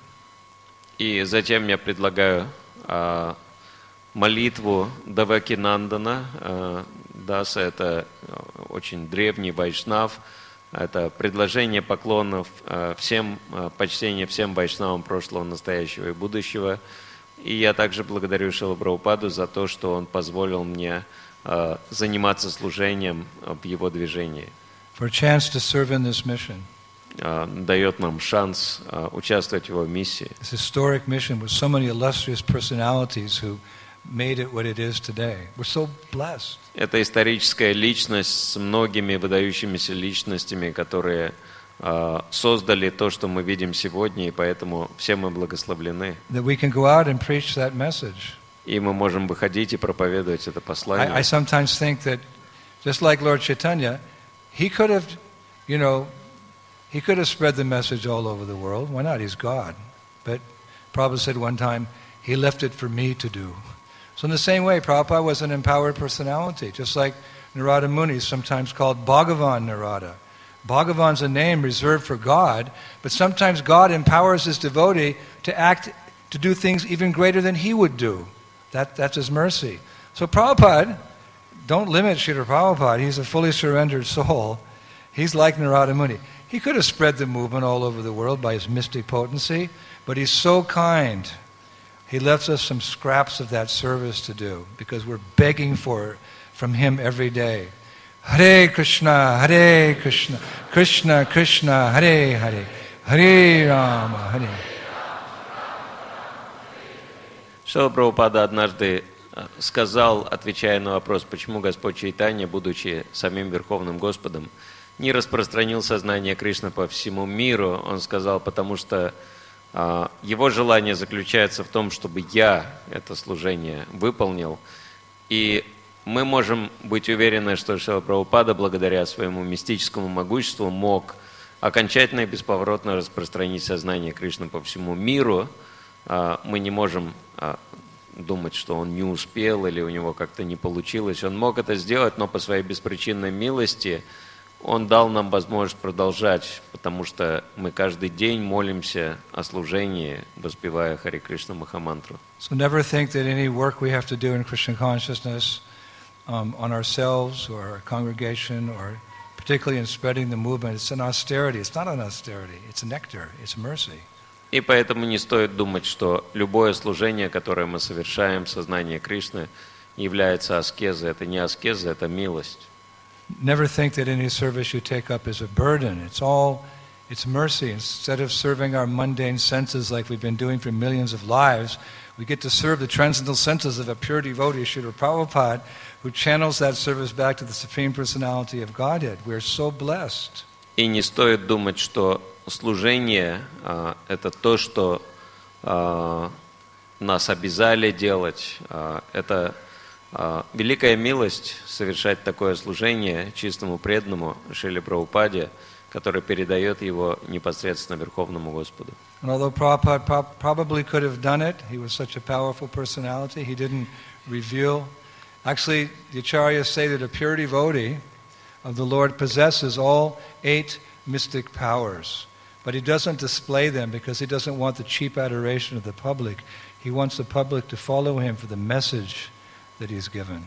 Speaker 2: И затем я предлагаю uh, молитву Девакинандана. Uh, Даса — это очень древний вайшнав. Это предложение поклонов uh, всем, uh, почтение всем вайшнавам прошлого, настоящего и будущего. И я также благодарю Шрилу Прабхупаду за то, что он позволил мне uh, заниматься служением в его движении.
Speaker 1: For a chance to serve in this mission.
Speaker 2: Uh, дает нам шанс uh, участвовать в его миссии.
Speaker 1: This historic mission with so many illustrious personalities who made it what it is today. We're so blessed.
Speaker 2: Это историческая личность с многими выдающимися личностями, которые Uh, создали то, что мы видим сегодня, и поэтому все мы благословлены.
Speaker 1: That we can go out and preach that message.
Speaker 2: И мы можем выходить и проповедовать это послание.
Speaker 1: I, I sometimes think that, just like Lord Chaitanya, he could have, you know, he could have spread the message all over the world. Why not? He's God. But Prabhupada said one time, he left it for me to do. So in the same way, Prabhupada was an empowered personality, just like Narada Muni, sometimes called Bhagavan Narada. Bhagavan's a name reserved for God, but sometimes God empowers his devotee to act, to do things even greater than he would do. That, that's his mercy. So Prabhupada, don't limit Srila Prabhupada. He's a fully surrendered soul. He's like Narada Muni. He could have spread the movement all over the world by his mystic potency, but he's so kind. He left us some scraps of that service to do because we're begging for it from him every day. Hare Krishna, Hare Krishna, Krishna Krishna, Hare Hare, Hare Rama, Hare.
Speaker 2: Шрила Прабхупада однажды сказал, отвечая на вопрос, почему Господь Чайтанья, будучи самим Верховным Господом, не распространил сознание Кришны по всему миру. Он сказал, потому что а, его желание заключается в том, чтобы я это служение выполнил. И мы можем быть уверены, что Шрила Прабхупада, благодаря своему мистическому могуществу, мог окончательно и бесповоротно распространить сознание Кришны по всему миру. А, мы не можем а, думать, что он не успел или у него как-то не получилось. Он мог это сделать, но по своей беспричинной милости он дал нам возможность продолжать, потому что мы каждый день молимся о служении, воспевая Харе Кришна Махамантру.
Speaker 1: So never think that any work we have to do in Krishna consciousness um, on ourselves or our congregation, or particularly in spreading the movement, it's an austerity. It's not an austerity. It's a nectar. It's mercy.
Speaker 2: И поэтому не стоит думать, что любое служение, которое мы совершаем, сознание Кришны, является аскезой. Это не аскеза, это милость.
Speaker 1: Never think that any service you take up is a burden. It's all, it's mercy. Instead of serving our mundane senses like we've been doing for millions of lives, we get to serve the transcendental senses of a pure devotee, Srila Prabhupada, who channels that service back to the Supreme Personality of Godhead. We're so blessed.
Speaker 2: И не стоит думать, что служение а, – это то, что а, нас обязали делать. А, это а, великая милость совершать такое служение чистому преданному Шриле Прабхупаде, который передает его непосредственно Верховному Господу.
Speaker 1: And although Prabhupada pro- probably could have done it, he was such a powerful personality, he didn't reveal. Actually, the Acharyas say that a pure devotee of the Lord possesses all eight mystic powers. But he doesn't display them because he doesn't want the cheap adoration of the public. He wants the public to follow him for the message that he's given.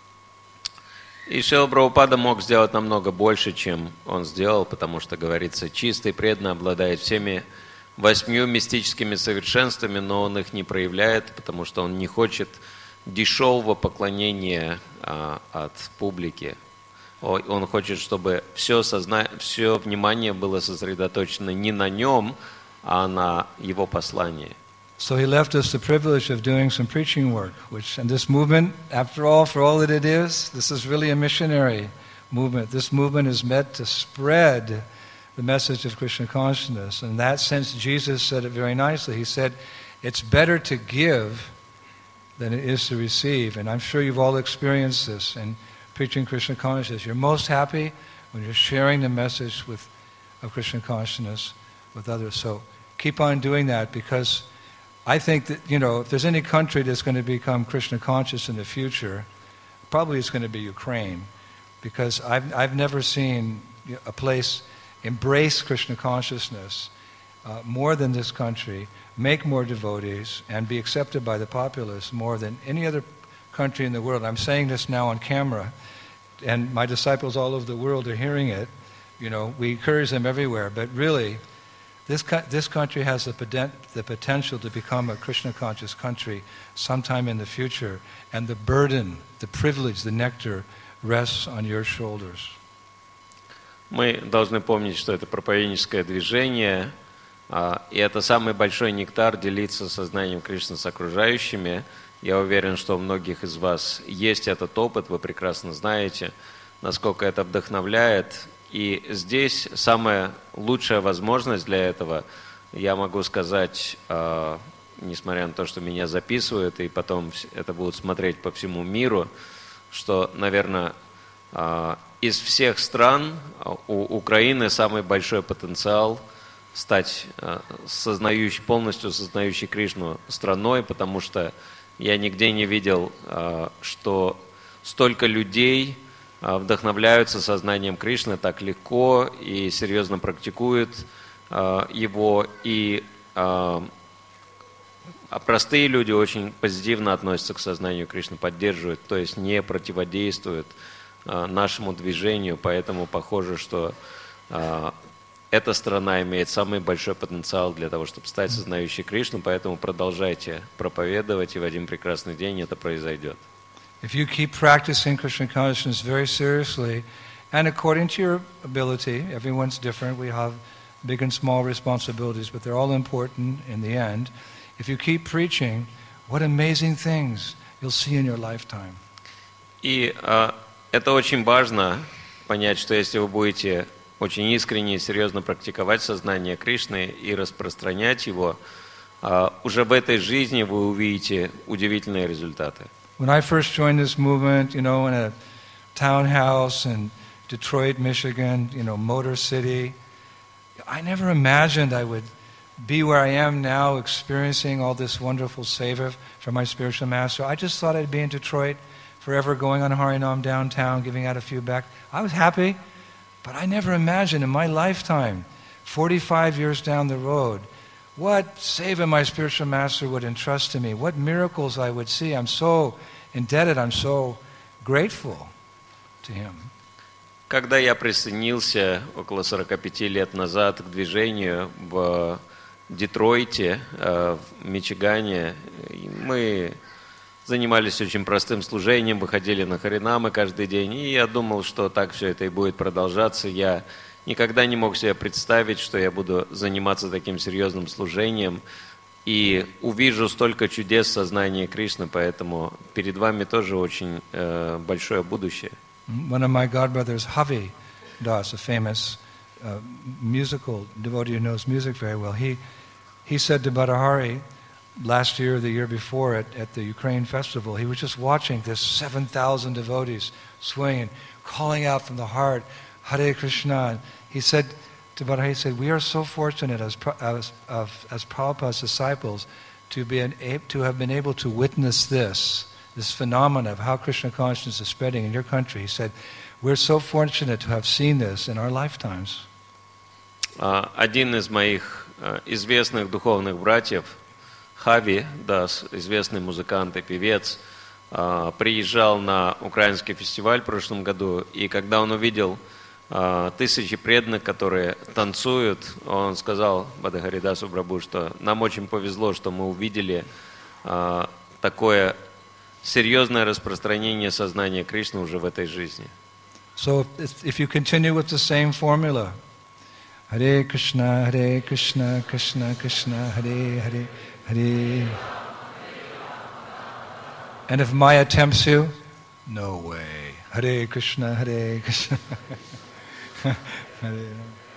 Speaker 2: И Шрила Прабхупада мог сделать намного больше, чем он сделал, потому что, говорится, чистый преданный обладает всеми восьмью мистическими совершенствами, но он их не проявляет, потому что он не хочет дешевого поклонения а, от публики. Он хочет, чтобы все, созна... все внимание было сосредоточено не на нем, а на его послании.
Speaker 1: So he left us the privilege of doing some preaching work, which, and this movement, after all, for all that it is, this is really a missionary movement. This movement is meant to spread the message of Krishna consciousness. In that sense, Jesus said it very nicely. He said, it's better to give than it is to receive. And I'm sure you've all experienced this in preaching Krishna consciousness. You're most happy when you're sharing the message with, of Krishna consciousness with others. So keep on doing that, because I think that, you know, if there's any country that's going to become Krishna conscious in the future, probably it's going to be Ukraine, because I've, I've never seen a place embrace Krishna consciousness uh, more than this country, make more devotees, and be accepted by the populace more than any other country in the world. I'm saying this now on camera, and my disciples all over the world are hearing it. You know, we encourage them everywhere, but really, this this country has the, poten- the potential to become a Krishna-conscious country sometime in the future, and the burden, the privilege, the nectar rests on your shoulders.
Speaker 2: Мы должны помнить, что это проповедническое движение, и это самый большой нектар делиться сознанием Кришны с окружающими. Я уверен, что у многих из вас есть этот опыт, вы прекрасно знаете, насколько это вдохновляет. И здесь самая лучшая возможность для этого, я могу сказать, э, несмотря на то, что меня записывают, и потом это будут смотреть по всему миру, что, наверное, э, из всех стран у Украины самый большой потенциал стать э, сознающей, полностью сознающей Кришну страной, потому что я нигде не видел, что столько людей вдохновляются сознанием Кришны так легко и серьезно практикуют его, и а простые люди очень позитивно относятся к сознанию Кришны, поддерживают, то есть не противодействуют нашему движению, поэтому похоже, что эта страна имеет самый большой потенциал для того, чтобы стать сознающей Кришну, поэтому продолжайте проповедовать, и в один прекрасный день это произойдет.
Speaker 1: If you keep practicing Krishna consciousness very seriously, and according to your ability, everyone's different, we have big and small responsibilities, but they're all important in the end. If you keep preaching, what amazing things you'll see in your lifetime.
Speaker 2: И uh, это очень важно понять, что если вы будете очень искренне и серьезно практиковать сознание Кришны и распространять его, uh, уже в этой жизни вы увидите удивительные результаты.
Speaker 1: When I first joined this movement, you know, in a townhouse in Detroit, Michigan, you know, Motor City, I never imagined I would be where I am now, experiencing all this wonderful seva from my spiritual master. I just thought I'd be in Detroit forever, going on Harinam downtown, giving out a few back. I was happy, but I never imagined in my lifetime, forty-five years down the road, what seva my spiritual master would entrust to me, what miracles I would see. I'm so indebted, I'm so grateful to him.
Speaker 2: Когда я присоединился около сорок пять лет назад к движению в Детройте, в Мичигане, мы занимались очень простым служением, выходили на харинамы каждый день, и я думал, что так все это и будет продолжаться. Я никогда не мог себе представить, что я буду заниматься таким серьезным служением и увижу столько чудес сознания Кришны, поэтому перед вами тоже очень э, большое будущее.
Speaker 1: One of my godbrothers, Havi Das, a famous uh, musical devotee who knows music very well, he he said to Badahari last year or the year before at, at the Ukraine festival, he was just watching this seven thousand devotees swinging, calling out from the heart, Hare Krishna. He said to Badahari, he said, we are so fortunate as as, as, as Prabhupada's disciples to, be an, to have been able to witness this. This phenomenon of how Krishna consciousness is spreading in your country. He said, we're so fortunate to have seen this in our lifetimes.
Speaker 2: Один из моих известных духовных братьев, Хави Дас, известный музыкант и певец, приезжал на украинский фестиваль в прошлом году, и когда он увидел тысячи преданных, которые танцуют, он сказал Бадахаридасу Прабху, что нам очень повезло, что мы увидели такое серьезное распространение сознания Кришны уже в этой жизни.
Speaker 1: So if, if you continue with the same formula, Hare Krishna, Hare Krishna, Krishna Krishna, Hare Hare, Hare. And if Maya tempts you, no way. Hare Krishna, Hare Krishna. Hare.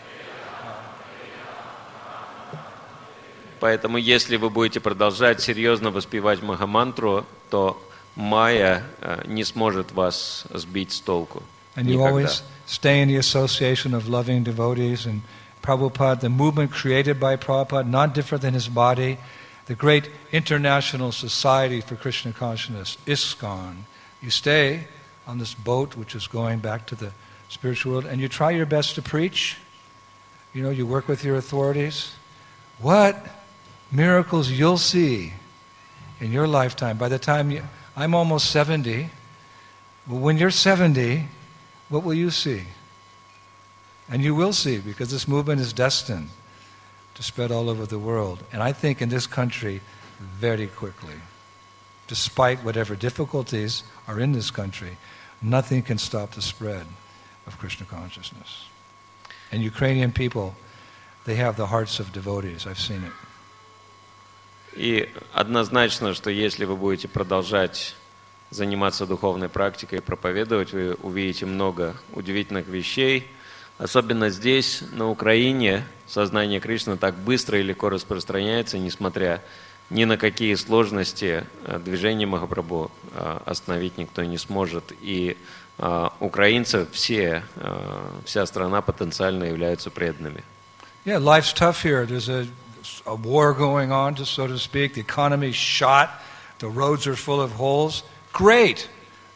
Speaker 2: Поэтому если вы будете продолжать серьезно воспевать Махамантру, то Майя не сможет вас сбить с толку.
Speaker 1: And you always stay in the association of loving devotees, and Prabhupada, the movement created by Prabhupada, not different than his body, the great international society for Krishna consciousness, ISKCON. You stay on this boat which is going back to the spiritual world, and you try your best to preach. You know, you work with your authorities. What miracles you'll see in your lifetime. By the time you, I'm almost seventy, but when you're seventy, what will you see? And you will see, because this movement is destined to spread all over the world. And I think in this country, very quickly. Despite whatever difficulties are in this country, nothing can stop the spread of Krishna consciousness. And Ukrainian people, they have the hearts of devotees. I've seen it.
Speaker 2: И однозначно, что если вы будете продолжать заниматься духовной практикой и проповедовать, вы увидите много удивительных вещей. Особенно здесь, на Украине, сознание Кришны так быстро и легко распространяется, несмотря ни на какие сложности движение Махапрабху остановить никто не сможет. И украинцы, все, вся страна потенциально являются преданными.
Speaker 1: Yeah, life's tough here. There's a, a war going on, so to speak. The economy's shot. The roads are full of holes. Great.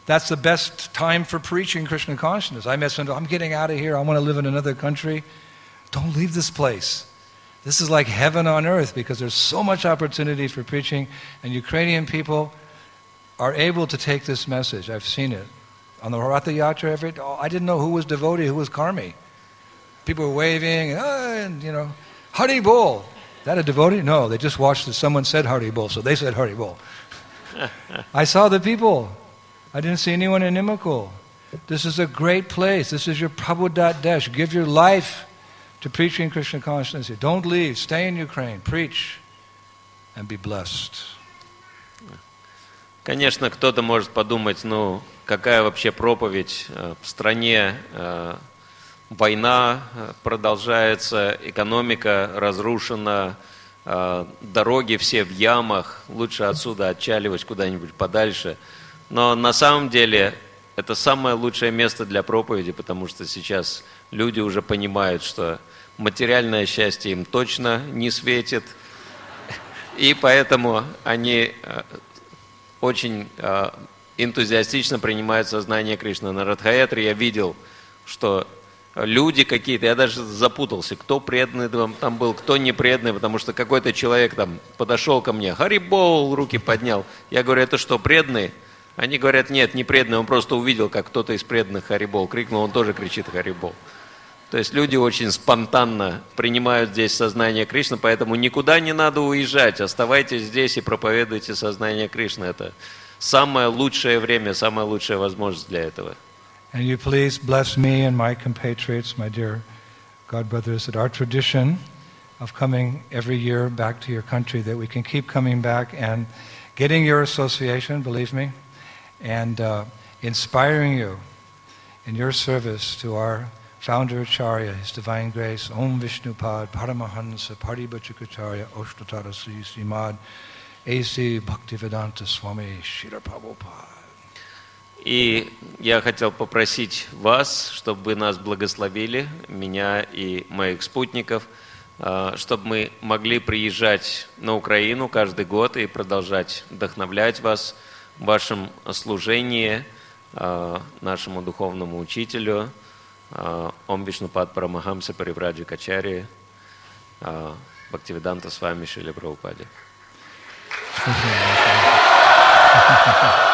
Speaker 1: That's the best time for preaching Krishna consciousness. I met someone, I'm getting out of here, I want to live in another country. Don't leave this place. This is like heaven on earth because there's so much opportunity for preaching, and Ukrainian people are able to take this message. I've seen it. On the Ratha Yatra, every, oh, I didn't know who was devotee, who was karmi. People were waving, and, oh, and you know, Hari Bol. That a devotee? No, they just watched that someone said Hari Bol, so they said Hari Bol. I saw the people. I didn't see anyone in Nimmakul. This is a great place. This is your Prabhudat Desh. Give your life to preaching Krishna consciousness here. Don't leave. Stay in Ukraine. Preach and be blessed.
Speaker 2: Конечно, кто-то может подумать, ну, какая вообще проповедь в стране, война продолжается, экономика разрушена, дороги все в ямах, лучше отсюда отчаливать куда-нибудь подальше. Но на самом деле это самое лучшее место для проповеди, потому что сейчас люди уже понимают, что материальное счастье им точно не светит, и поэтому они очень энтузиастично принимают сознание Кришны. На Радхаятре я видел, что люди какие-то, я даже запутался, кто преданный там был, кто не преданный, потому что какой-то человек там подошел ко мне, Харибол, руки поднял. Я говорю, это что, преданный? Они говорят, нет, не преданный, он просто увидел, как кто-то из преданных Харибол крикнул, он тоже кричит Харибол. То есть люди очень спонтанно принимают здесь сознание Кришны, поэтому никуда не надо уезжать, оставайтесь здесь и проповедуйте сознание Кришны. Это самое лучшее время, самая лучшая возможность для этого.
Speaker 1: And you please bless me and my compatriots, my dear God brothers, that our tradition of coming every year back to your country, that we can keep coming back and getting your association, believe me, and uh, inspiring you in your service to our founder Acharya, His Divine Grace, Om Vishnupad, Paramahansa, Paribhachakacharya, Oshtatara Sri Srimad, A C Bhaktivedanta Swami, Srila Prabhupada.
Speaker 2: И я хотел попросить вас, чтобы вы нас благословили, меня и моих спутников, чтобы мы могли приезжать на Украину каждый год и продолжать вдохновлять вас в вашем служении нашему духовному учителю Ом Вишнупад Парамахамса Паривраджакачарьи Бхактивиданта Свами Шриле Прабхупаде.